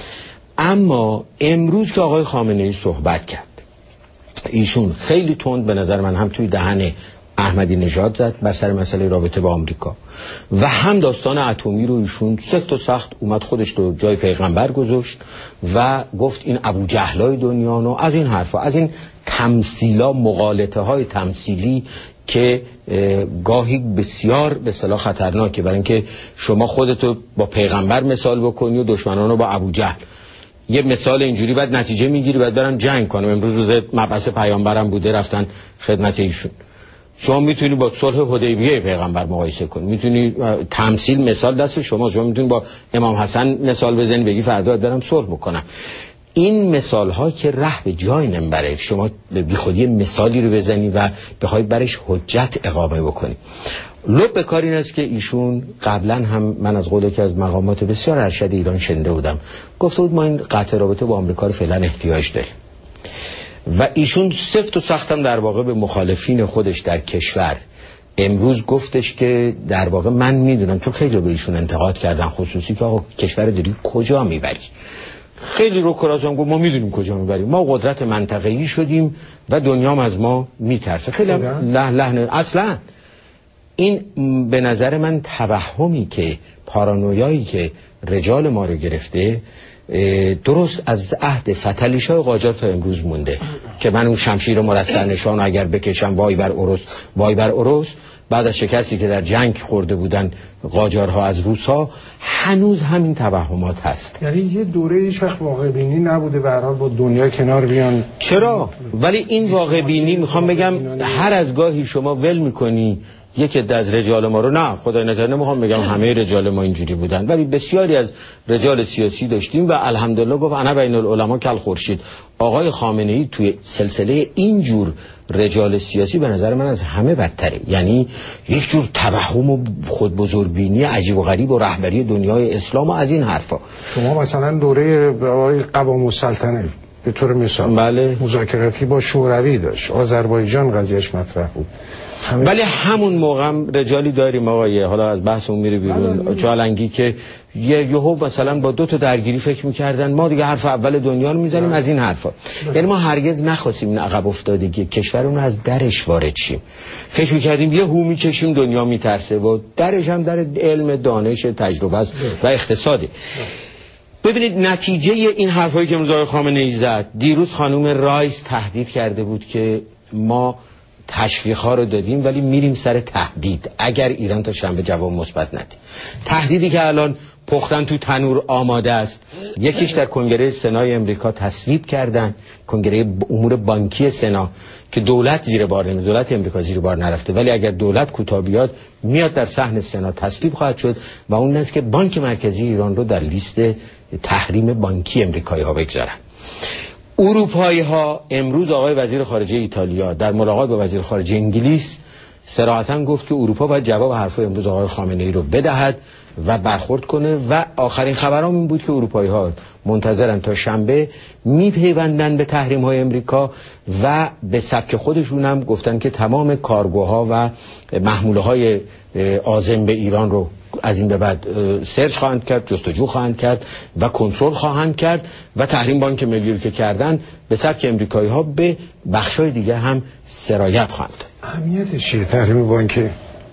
اما امروز که آقای خامنه‌ای صحبت کرد، ایشون خیلی تند به نظر من هم توی دهن احمدی نژاد زد بر سر مسئله رابطه با آمریکا و هم داستان اتمی رو ایشون سفت و سخت اومد خودش رو جای پیغمبر گذاشت و گفت این ابو جهلای دنیا و از این حرفا، از این تمثیلا، مغالطه های تمثیلی که گاهی بسیار به اصطلاح خطرناکه، برای اینکه شما خودتو با پیغمبر مثال بکنی و دشمنانو با ابو جهل. یه مثال اینجوری بعد نتیجه میگیری بعد برن جنگ کنم. امروز روز مبعث پیامبرم بوده، رفتن خدمت ایشون. شما میتونی با صلح حدیبیه پیغمبر مقایسه کنی، میتونی تمثیل مثال دست شما، شما میتونی با امام حسن مثال بزنی بگی فردا برم صلح بکنم. این مثال ها که ره به جای نمیبره، شما به بیخودی مثالی رو بزنی و بخوای برش حجت اقامه بکنی. لب به کار این است که ایشون قبلا هم من از قول که از مقامات بسیار ارشد ایران شنیده بودم، گفته بود ما این قطع رابطه با آمریکا رو فعلا احتیاج داریم و ایشون سفت و سختم در واقع به مخالفین خودش در کشور امروز گفتش که در واقع من میدونم، چون خیلی به ایشون انتقاد کردن خصوصی که آقا کشور داری کجا میبری، خیلی رو کرازم گفت ما میدونیم کجا میبریم، ما قدرت منطقه‌ای شدیم و دنیام از ما میترسه. خیلی نه لحن اصلا این به نظر من توهمی که پارانویایی که رجال ما رو گرفته درست از عهد فتلیشای قاجار تا امروز مونده که من اون شمشیر مرصع نشان اگر بکشم وای بر اروس وای بر اروس. بعد از شکستی که در جنگ خورده بودن قاجارها از روس‌ها هنوز همین توهمات هست. یعنی یه دوره هیچ وقت واقع بینی نبوده به هر حال با دنیا کنار بیان. چرا؟ ولی این واقع بینی میخوام بگم هر از گاهی شما ول میکنی یک عده از رجال ما رو، نه خدای نکرده میخوام بگم همه رجال ما اینجوری بودن، ولی بسیاری از رجال سیاسی داشتیم و الحمدلله گفت انا بین العلماء کل خورشید. آقای خامنه‌ای توی سلسله اینجور رجال سیاسی به نظر من از همه بدتره، یعنی یک جور توهم و خودبزرگبینی عجیب و غریب و رهبری دنیای اسلام و از این حرفا. شما مثلا دوره آقای قوام السلطنه به طور مثال بله مذاکراتی با شوروی داشت، آذربایجان قضیهش مطرح بود، ولی همون موقع رجالی داریم آقای، حالا از بحث اون میره بیرون، چالنگی که یه یهو مثلا با دو تا درگیری فکر میکردن ما دیگه حرف اول دنیا رو میزنیم از این حرفا. یعنی ما هرگز نخواستیم این عقب افتادگی کشورمون از درش وارد شیم، فکر میکردیم یه هو میکشیم دنیا میترسه و درش هم در علم، دانش، تجربه است و اقتصاده. ببینید نتیجه این حرفایی که امروز آقای خامنه‌ای زد، دیروز خانم رایس تهدید کرده بود که ما تشویق‌ها رو دادیم ولی میریم سر تهدید اگر ایران تا شنبه جواب مثبت نده. تهدیدی که الان پختن تو تنور آماده است، یکیش در کنگره سنای امریکا تصویب کردن، کنگره امور بانکی سنا، که دولت زیر بار نمیاد، دولت امریکا زیر بار نرفته ولی اگر دولت کوتاه بیاد میاد در صحن سنا تصویب خواهد شد و اون است که بانک مرکزی ایران رو در لیست تحریم بانکی امریکایی ها بگذارن. اروپایی ها امروز آقای وزیر خارجه ایتالیا در ملاقات با وزیر خارجه انگلیس صراحتاً گفت که اروپا باید جواب حرفای امروز آقای خامنه‌ای رو بدهد و برخورد کنه و آخرین خبرام این بود که اروپایی ها منتظرن تا شنبه میپیوندن به تحریم های امریکا و به سبک خودشون هم گفتن که تمام کارگوها و محموله های عازم به ایران رو از این به بعد سرچ خواهند کرد، جستجو خواهند کرد و کنترل خواهند کرد و تحریم بانک ملی رو که کردن به سبک امریکایی ها به بخشای دیگه هم سرایت خواهند. اهمیتش چیه تحریم بانک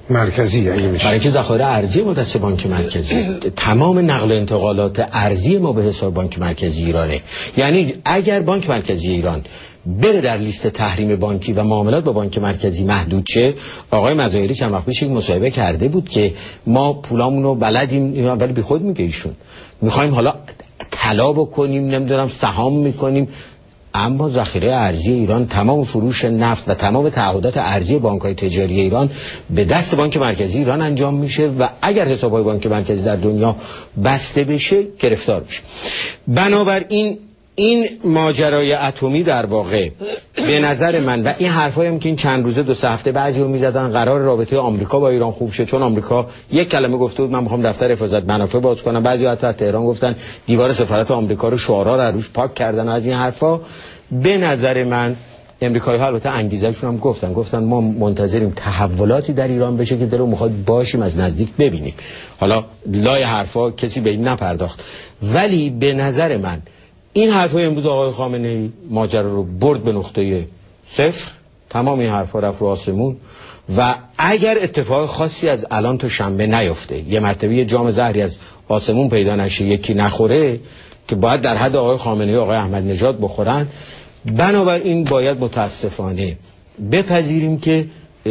مرکزی اگه میشه. برای که ذخایر ارزی ما دست بانک مرکزی، تمام نقل و انتقالات ارزی ما به حساب بانک مرکزی ایرانه. یعنی اگر بانک مرکزی ایران بره در لیست تحریم بانکی و معاملات با بانک مرکزی محدود شه، آقای مظاهری چند وقت پیش یک مصاحبه کرده بود که ما پولامون رو بلدیم، ولی بی خود میگه ایشون میخوایم حالا طلا بکنیم، نمیدونم سهام میکنیم، اما ذخیره ارزی ایران، تمام فروش نفت و تمام تعهدات ارزی بانک‌های تجاری ایران به دست بانک مرکزی ایران انجام میشه و اگر حساب‌های بانک مرکزی در دنیا بسته بشه گرفتار میشه. بنابراین این ماجرای اتمی در واقع به نظر من، و این حرفایی هم که این چند روزه دو سه هفته بعضی‌ها میزدن قرار رابطه آمریکا با ایران خوب شه، چون آمریکا یک کلمه گفته بود من میخوام دفتر حفاظت منافع باز کنم، بعضی‌ها حتی تهران گفتن دیوار سفارت آمریکا رو شعارا رو روش پاک کردن و از این حرفا. به نظر من امریکایی‌ها البته انگیزه‌شون هم گفتن گفتن ما منتظریم تحولاتی در ایران بشه که دلو میخواد باشیم از نزدیک ببینیم. حالا لای حرفا کسی به این نپرداخت، ولی به نظر من این حرفای امروز آقای خامنه‌ای ماجرا رو برد به نقطه صفر، تمام این حرفا رفت رو آسمون و اگر اتفاق خاصی از الان تا شنبه نیفته، یه مرتبه یه جام زهری از آسمون پیدا نشه یکی نخوره که باید در حد آقای خامنه‌ای و آقای احمدی نژاد بخورن، بنابراین باید متاسفانه بپذیریم که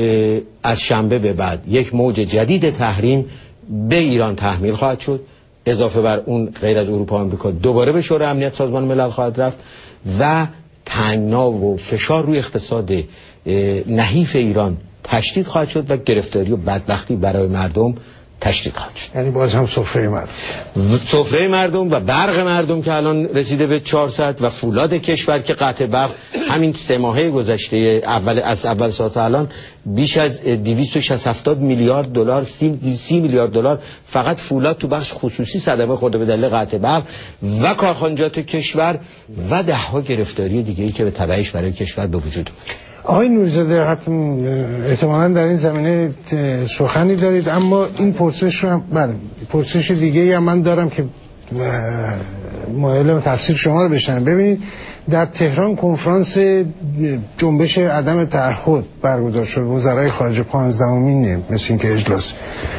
از شنبه به بعد یک موج جدید تحریم به ایران تحمیل خواهد شد، اضافه بر اون غیر از اروپا و آمریکا دوباره به شورای امنیت سازمان ملل خواهد رفت و تنگنا و فشار روی اقتصاد نحیف ایران تشدید خواهد شد و گرفتاری و بدبختی برای مردم تشدید خواهد شد. یعنی باز هم سفره مردم سفره مردم و برق مردم که الان رسیده به چهارصد و فولاد کشور که قطع برق همین سه ماهه گذشته اول از اول ساعت الان بیش از دویست و شصت هفتاد میلیارد دلار سی میلیارد دلار فقط فولاد تو بخش خصوصی صدمه خورده به دلیل قطع برق و کارخانجات کشور و ده ها گرفتاری دیگه ای که به تبعش برای کشور به وجود اومد. آقای نوری‌زاده حتما احتمالاً در این زمینه سخنی دارید، اما این پرسش رو هم بله پرسش دیگه هم من دارم که مایل تفسیر شما رو بشنوم. ببینید در تهران کنفرانس جنبش عدم تعهد برگزار شد، وزرای خارجه پانزدهمین مثل این که اجلاس،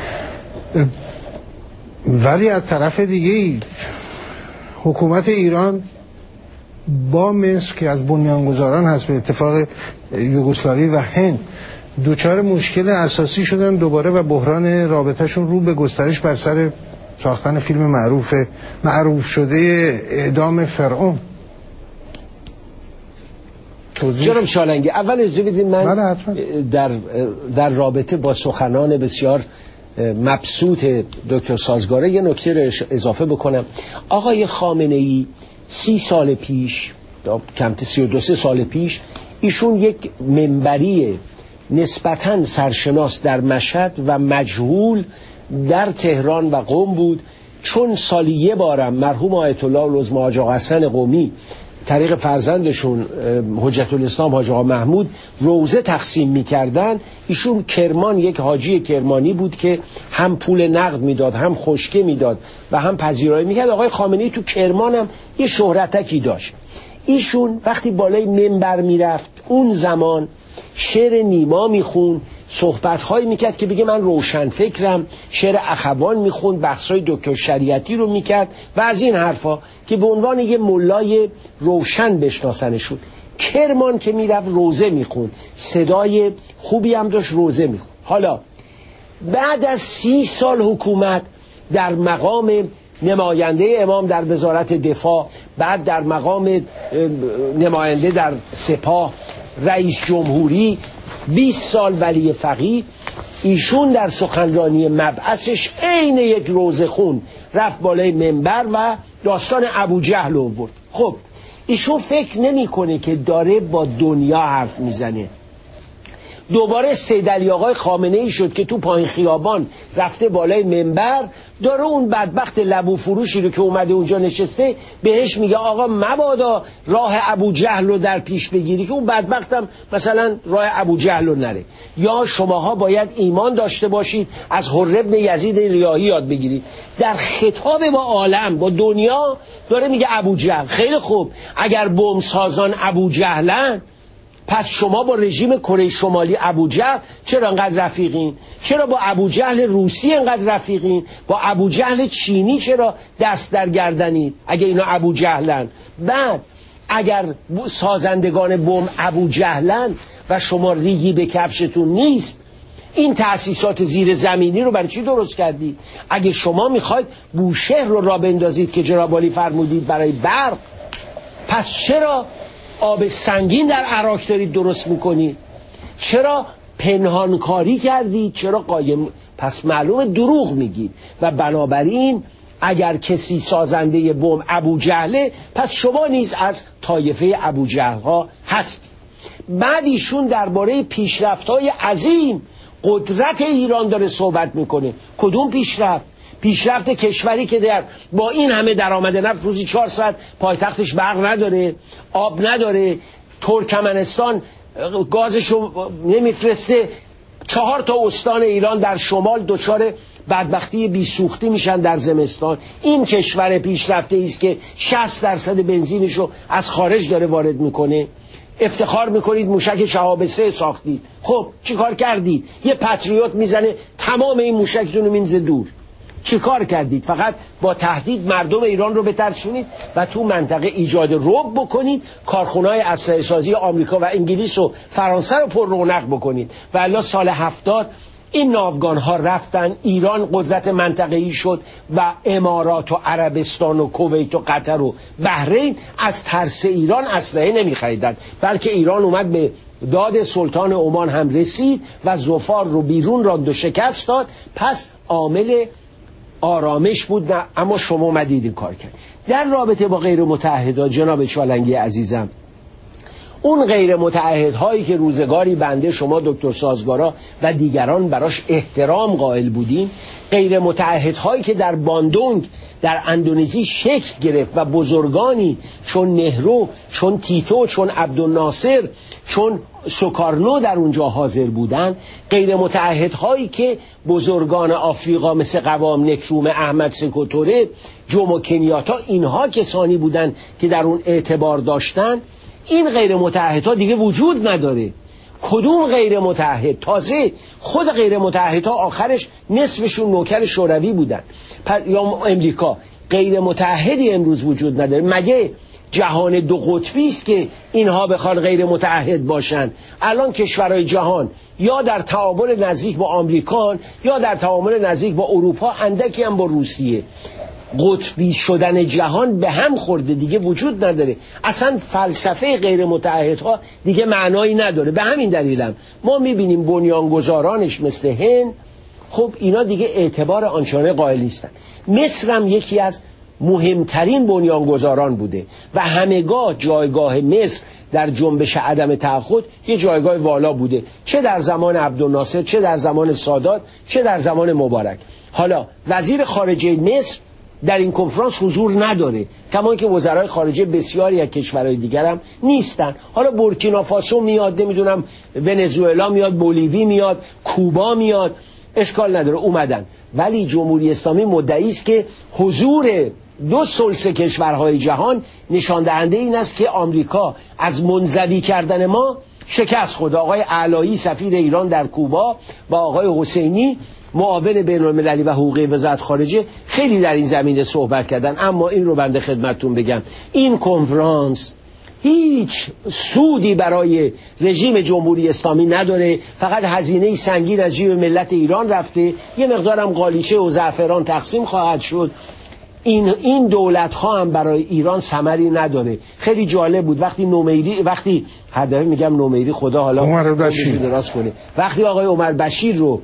ولی از طرف دیگه حکومت ایران با مصر که از بنیانگذاران هست به اتفاق یوگسلاوی و هند دوچار مشکل اساسی شدن دوباره و بحران رابطهشون رو به گسترش بر سر ساختن فیلم معروف معروف شده اعدام فرعون. جناب شالنگی اول اجازه بدید من در در رابطه با سخنان بسیار مبسوط دکتر سازگاره یه نکته رو اضافه بکنم. آقای خامنه‌ای سی سال پیش کمتر سی و دو سه سال پیش ایشون یک منبری نسبتاً سرشناس در مشهد و مجهول در تهران و قم بود، چون سالی یه بارم مرحوم آیت الله العظمی حاج آقا حسن قمی طریق فرزندشون حجت الاسلام حاج آقا محمود روزه تقسیم می‌کردن، ایشون کرمان یک حاجی کرمانی بود که هم پول نقد میداد هم خشکه میداد و هم پذیرایی میکرد. آقای خامنه‌ای تو کرمان هم یه شهرتکی داشت. ایشون وقتی بالای منبر میرفت اون زمان شعر نیما میخون، صحبت‌هایی میکرد که بگه من روشن فکرم، شعر اخوان میخوند، بحث‌های دکتر شریعتی رو میکرد و از این حرفا که به عنوان یه ملای روشن بشناسنشون. کرمان که میرفت روزه میخوند، صدای خوبی هم داشت، روزه میخوند. حالا بعد از سی سال حکومت در مقام نماینده امام در وزارت دفاع، بعد در مقام نماینده در سپاه، رئیس جمهوری، بیست سال ولی فقیه، ایشون در سخنرانی مبعثش عین یک روزه خون رفت بالای منبر و داستان ابو جهل رو برد. خب ایشون فکر نمیکنه که داره با دنیا حرف میزنه. دوباره سید علی آقای خامنه ای شد که تو پایین خیابان رفته بالای منبر، داره اون بدبخت لبو فروشی رو که اومده اونجا نشسته بهش میگه آقا مبادا راه ابو جهل رو در پیش بگیری، که اون بدبختم مثلا راه ابو جهل رو نره، یا شماها باید ایمان داشته باشید از حر ابن یزید ریاحی یاد بگیرید. در خطاب با عالم با دنیا داره میگه ابو جهل. خیلی خوب، اگر بمب سازان ابو جهلن، پس شما با رژیم کره شمالی ابوجهل چرا انقدر رفیقین؟ چرا با ابوجهل روسی انقدر رفیقین؟ با ابوجهل چینی چرا دست در گردنید اگه اینا ابوجهلن؟ بعد اگر سازندگان بمب ابوجهلن و شما ریگی به کفشتون نیست، این تأسیسات زیر زمینی رو برای چی درست کردید؟ اگه شما میخواید بوشهر رو را بندازید که جناب عالی فرمودید برای برق، پس چرا آب سنگین در عراق دارید درست میکنید؟ چرا پنهانکاری کردید؟ چرا قایم؟ پس معلومه دروغ میگید. و بنابراین اگر کسی سازنده بمب ابوجهله، پس شما نیز از طایفه ابوجهل‌ها هستید. بعد ایشون درباره پیشرفت‌های عظیم قدرت ایران داره صحبت میکنه. کدوم پیشرفت؟ پیشرفت کشوری که در با این همه درآمد نفت روزی چهار ساعت پایتختش برق نداره، آب نداره، ترکمنستان گازشو نمیفرسته، چهار تا استان ایران در شمال دچار بدبختی بیسوختی میشن در زمستان. این کشور پیشرفته است که شصت درصد بنزینشو از خارج داره وارد میکنه. افتخار میکنید موشک شهاب سه ساختید. خب چیکار کردید؟ یه پتریوت میزنه تمام این موشکتون رو میزنه دور. چیکار کردید؟ فقط با تهدید مردم ایران رو بترسونید و تو منطقه ایجاد رعب بکنید، کارخونه‌های اسلحه سازی آمریکا و انگلیس و فرانسه رو پر رونق بکنید. و الا سال هفتاد این ناوگان ها رفتن، ایران قدرت منطقه‌ای شد و امارات و عربستان و کویت و قطر و بحرین از ترس ایران اسلحه نمی‌خریدند، بلکه ایران اومد به داد سلطان عمان هم رسید و ظفار رو بیرون راند و شکست داد. پس عامل آرامش بود. نه، اما شما اومدید این کار کرد. در رابطه با غیر متحدان جناب چالنگی عزیزم، اون غیر متعهدهایی که روزگاری بنده، شما دکتر سازگارا و دیگران براش احترام قائل بودیم، غیر متعهدهایی که در باندونگ در اندونزی شکل گرفت و بزرگانی چون نهرو، چون تیتو، چون عبدالناصر، چون سوکارنو در اونجا حاضر بودن، غیر متعهدهایی که بزرگان آفریقا مثل قوام نکروم، احمد سکوتوره، جومو کنیاتا، اینها کسانی بودن که در اون اعتبار داشتن، این غیر متعهدها دیگه وجود نداره. کدوم غیر متعهد؟ تازه خود غیر متعهدها آخرش نصفشون نوکر شوروی بودن یا امریکا. غیر متعهدی امروز وجود نداره. مگه جهان دو قطبی است که اینها بخوان غیر متعهد باشن؟ الان کشورهای جهان یا در تعامل نزدیک با آمریکا یا در تعامل نزدیک با اروپا، اندکی هم با روسیه. قطبی شدن جهان به هم خورده، دیگه وجود نداره. اصلا فلسفه غیر متعهدها دیگه معنایی نداره. به همین دلیلم ما میبینیم بنیانگذارانش مثل هند، خب اینا دیگه اعتبار آنچنانی قائل نیستن. مصر هم یکی از مهمترین بنیانگذاران بوده و همگاه جایگاه مصر در جنبش عدم تعهد یه جایگاه والا بوده، چه در زمان عبدالناصر، چه در زمان سادات، چه در زمان مبارک. حالا وزیر خارجه مصر در این کنفرانس حضور نداره، کما که وزرای خارجه بسیاری از کشورهای دیگر هم نیستن. حالا بورکینافاسو میاد، نمیدونم ونزوئلا میاد، بولیوی میاد، کوبا میاد، اشکال نداره اومدن. ولی جمهوری اسلامی مدعی است که حضور دو ثلث کشورهای جهان نشان دهنده این است که آمریکا از منزوی کردن ما شکست خورد. آقای علایی سفیر ایران در کوبا و آقای حسینی معاون بین المللی و حقوقی وزارت خارجه خیلی در این زمینه صحبت کردن. اما این رو بنده خدمتتون بگم، این کنفرانس هیچ سودی برای رژیم جمهوری اسلامی نداره، فقط هزینه سنگین از جیب ملت ایران رفته، یه مقدارم قالیچه و زعفران تقسیم خواهد شد. این این دولت ها هم برای ایران ثمری نداره. خیلی جالب بود وقتی نومیری، وقتی هر دفعه میگم نومیری، خدا حالا عمر بشیر دراز کنه، وقتی آقای عمر بشیر رو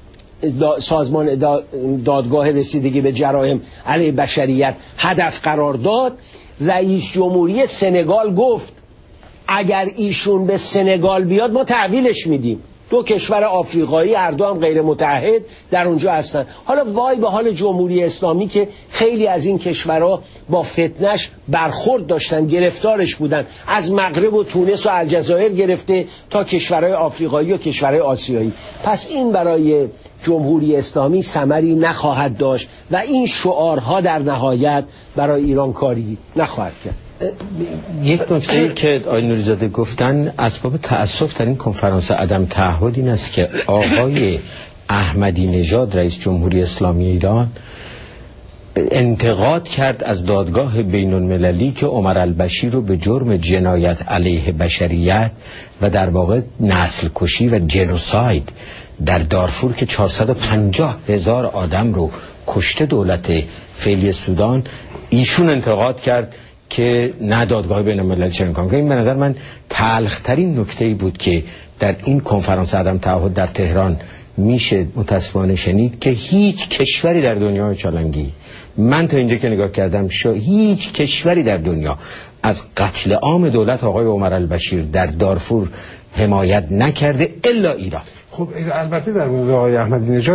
سازمان دادگاه رسیدگی به جرایم علیه بشریت هدف قرار داد، رئیس جمهوری سنگال گفت اگر ایشون به سنگال بیاد ما تحویلش میدیم. دو کشور آفریقایی، هر دو هم غیر متحد در اونجا هستن. حالا وای به حال جمهوری اسلامی که خیلی از این کشورها با فتنش برخورد داشتن، گرفتارش بودن، از مغرب و تونس و الجزایر گرفته تا کشورهای آفریقایی و کشورهای آسیایی. پس این برای جمهوری اسلامی ثمری نخواهد داشت و این شعارها در نهایت برای ایران کاری نخواهد کرد. یک نکته که آقای نوری‌زاده گفتن اسباب تأسف در این کنفرانس عدم تعهد این است که آقای احمدی نژاد رئیس جمهوری اسلامی ایران انتقاد کرد از دادگاه بین المللی که عمر البشیر رو به جرم جنایت علیه بشریت و در واقع نسل کشی و جنوساید در دارفور که چهارصد و پنجاه هزار آدم رو کشته دولت فعلی سودان، ایشون انتقاد کرد که نه دادگاه بین المللی چنین کار. این به نظر من تلخ‌ترین نکته‌ای بود که در این کنفرانس عدم تعهد در تهران میشه متاسفانه شنید که هیچ کشوری در دنیای چالنگی، من تا اینجا که نگاه کردم شو هیچ کشوری در دنیا از قتل عام دولت آقای عمر البشیر در دارفور حمایت نکرده الا ایران. خب البته در مورد آقای احمدی نژاد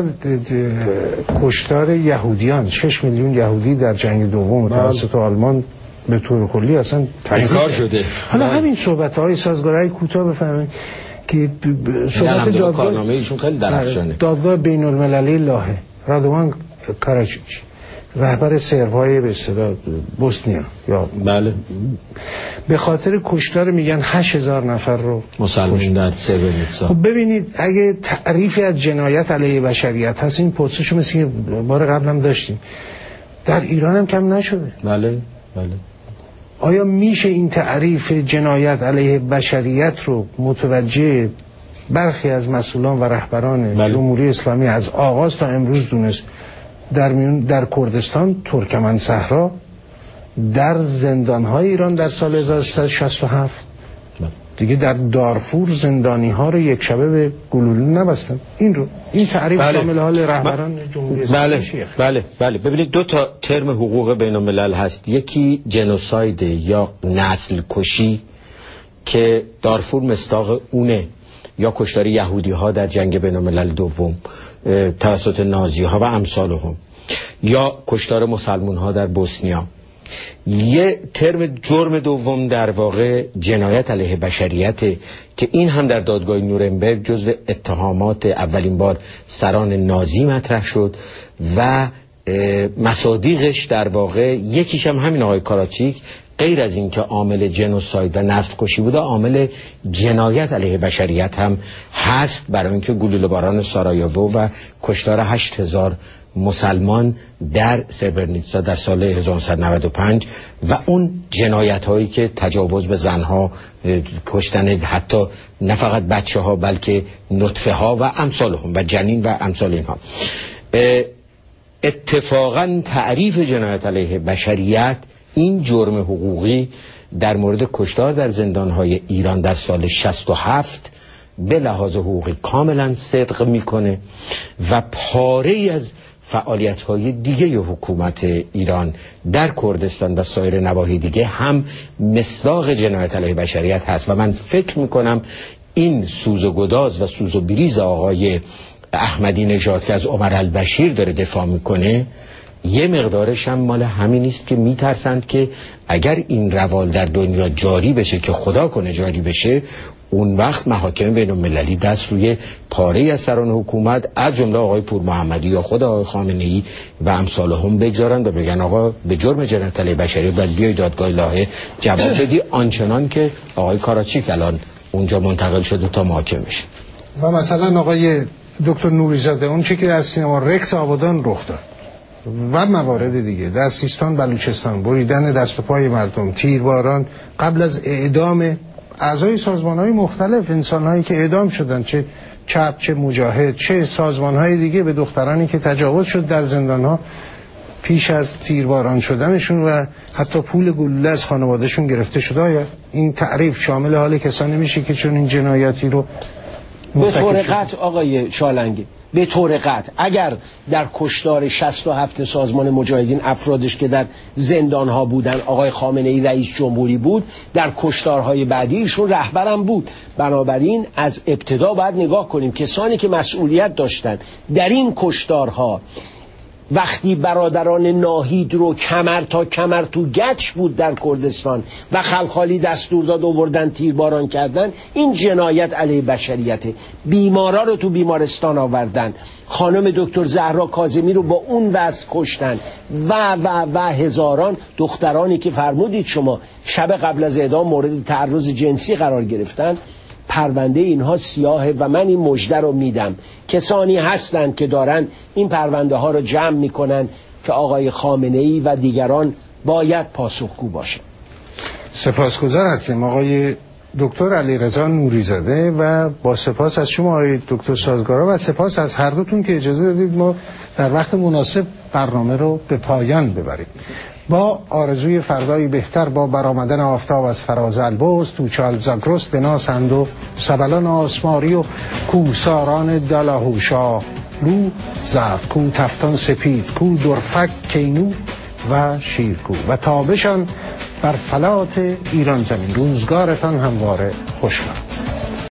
کشتار یهودیان، شش میلیون یهودی در جنگ دوم توسط آلمان به طور کلی اصلا انکار شده. حالا همین صحبت‌های سازگارای کوتاه بفرمایید که صحبت دادگاه کارنامه ایشون خیلی درخشانه. دادگاه بین المللی لاهه، رادوان کاراچیچ رهبر سرب‌های به اصطلاح بوسنیا یا بله به خاطر کشتار میگن هشت هزار نفر رو مسلمان در سربرنیتسا. خب ببینید اگه تعریفی از جنایت علیه بشریت هست، این پرسشو مثل که بار قبلم داشتیم، در ایران هم کم نشده. بله بله. آیا میشه این تعریف جنایت علیه بشریت رو متوجه برخی از مسئولان و رهبران بله. جمهوری اسلامی از آغاز تا امروز دونست؟ در میون در کردستان، ترکمن صحرا، در زندان‌های ایران در سال هزار و سیصد و شصت و هفت بله. دیگه در دارفور زندانی ها رو یک شبه به گلوله نبستن. این رو این تعریف بله. شامل حال رهبران جمهوری اسلامی بله. شیخ. بله بله. ببینید دو تا ترم حقوق بین الملل هست، یکی جنوساید یا نسل کشی که دارفور مصداق اونه، یا کشتار یهودی ها در جنگ بین الملل دوم توسط نازی ها و امثالهم، یا کشتار مسلمان ها در بوسنیا. یه ترم جرم دوم در واقع جنایت علیه بشریت که این هم در دادگاه نورنبرگ جزو اتهامات اولین بار سران نازی مطرح شد و مصادیقش در واقع یکیش هم همین آقای کاراچیک، غیر از این که عامل جنوساید و نسل کشی بوده، عامل جنایت علیه بشریت هم هست، برای اینکه گلوله باران سارایوو و کشتار هشت هزار مسلمان در سربرنیتسا در سال هزار و نهصد و نود و پنج و اون جنایت هایی که تجاوز به زنها، کشتن حتی نه فقط بچه ها بلکه نطفه ها و امثالهم و جنین و امثال اینها. اتفاقا تعریف جنایت علیه بشریت، این جرم حقوقی در مورد کشتار در زندانهای ایران در سال شصت و هفت به لحاظ حقوقی کاملا صدق میکنه و پاره ای از فعالیت‌های دیگه حکومت ایران در کردستان و سایر نواحی دیگه هم مصداق جنایت علیه بشریت هست. و من فکر میکنم این سوز و گداز و سوز و بریز آقای احمدی نژاد که از عمر البشیر داره دفاع میکنه، یه مقدارش هم مال همین است که میترسند که اگر این روال در دنیا جاری بشه، که خدا کنه جاری بشه، اون وقت محاکم بین المللی دست روی پاره از سران حکومت از جمله آقای پور محمدی یا خود آقای خامنه‌ای و امثالهم بگذارن و بگن آقا به جرم جنایت علیه بشریت باید بیای دادگاه لاهه جواب بدی، آنچنان که آقای کاراچیک الان اونجا منتقل شده تا محاکمه بشه. و مثلا آقای دکتر نوری‌زاده اون چیزی که در سینما رکس آبادان رخ داد و موارد دیگه در سیستان بلوچستان، بریدن دست و پای مردم، تیرباران قبل از اعدام اعضای سازمان‌های مختلف، انسان‌هایی که اعدام شدن، چه چپ چه مجاهد چه سازمان‌های دیگه، به دخترانی که تجاوز شد در زندان‌ها پیش از تیرباران شدنشون و حتی پول گلوله از خانوادهشون گرفته شده. آیا این تعریف شامل حال کسانی میشه که چون این جنایاتی رو به طور قطع آقای چالنگی به طور قطع اگر در کشتار شصت و هفت سازمان مجاهدین افرادش که در زندانها بودن آقای خامنه‌ای رئیس جمهوری بود، در کشتارهای بعدی ایشون رهبرم بود. بنابراین از ابتدا باید نگاه کنیم کسانی که مسئولیت داشتن در این کشتارها، وقتی برادران ناهید رو کمر تا کمر تو گچ بود در کردستان و خلخالی دستور داد آوردن تیرباران کردن، این جنایت علیه بشریته. بیمارا رو تو بیمارستان آوردن، خانم دکتر زهرا کاظمی رو با اون وضع کشتن و و و هزاران دخترانی که فرمودید شما شب قبل از اعدام مورد تعرض جنسی قرار گرفتن، پرونده اینها سیاهه و من این مژده رو میدم. کسانی هستند که دارن این پرونده ها رو جمع میکنن که آقای خامنه‌ای و دیگران باید پاسخگو باشن. سپاسگزار هستیم آقای دکتر علیرضا نوری‌زاده و با سپاس از شما آقای دکتر سازگارا و سپاس از هر دوتون که اجازه دادید ما در وقت مناسب برنامه رو به پایان ببریم. با آرزوی فردایی بهتر، با برآمدن آفتاب از فراز البرز، توچال زاگرس دناسند و سبلان آسماری و کوساران دلاهوشا لو زفت کو تفتان سپید کو درفک کینو و شیرکو و تابشان بر فلات ایران زمین. روزگارتان همواره خوشبخت.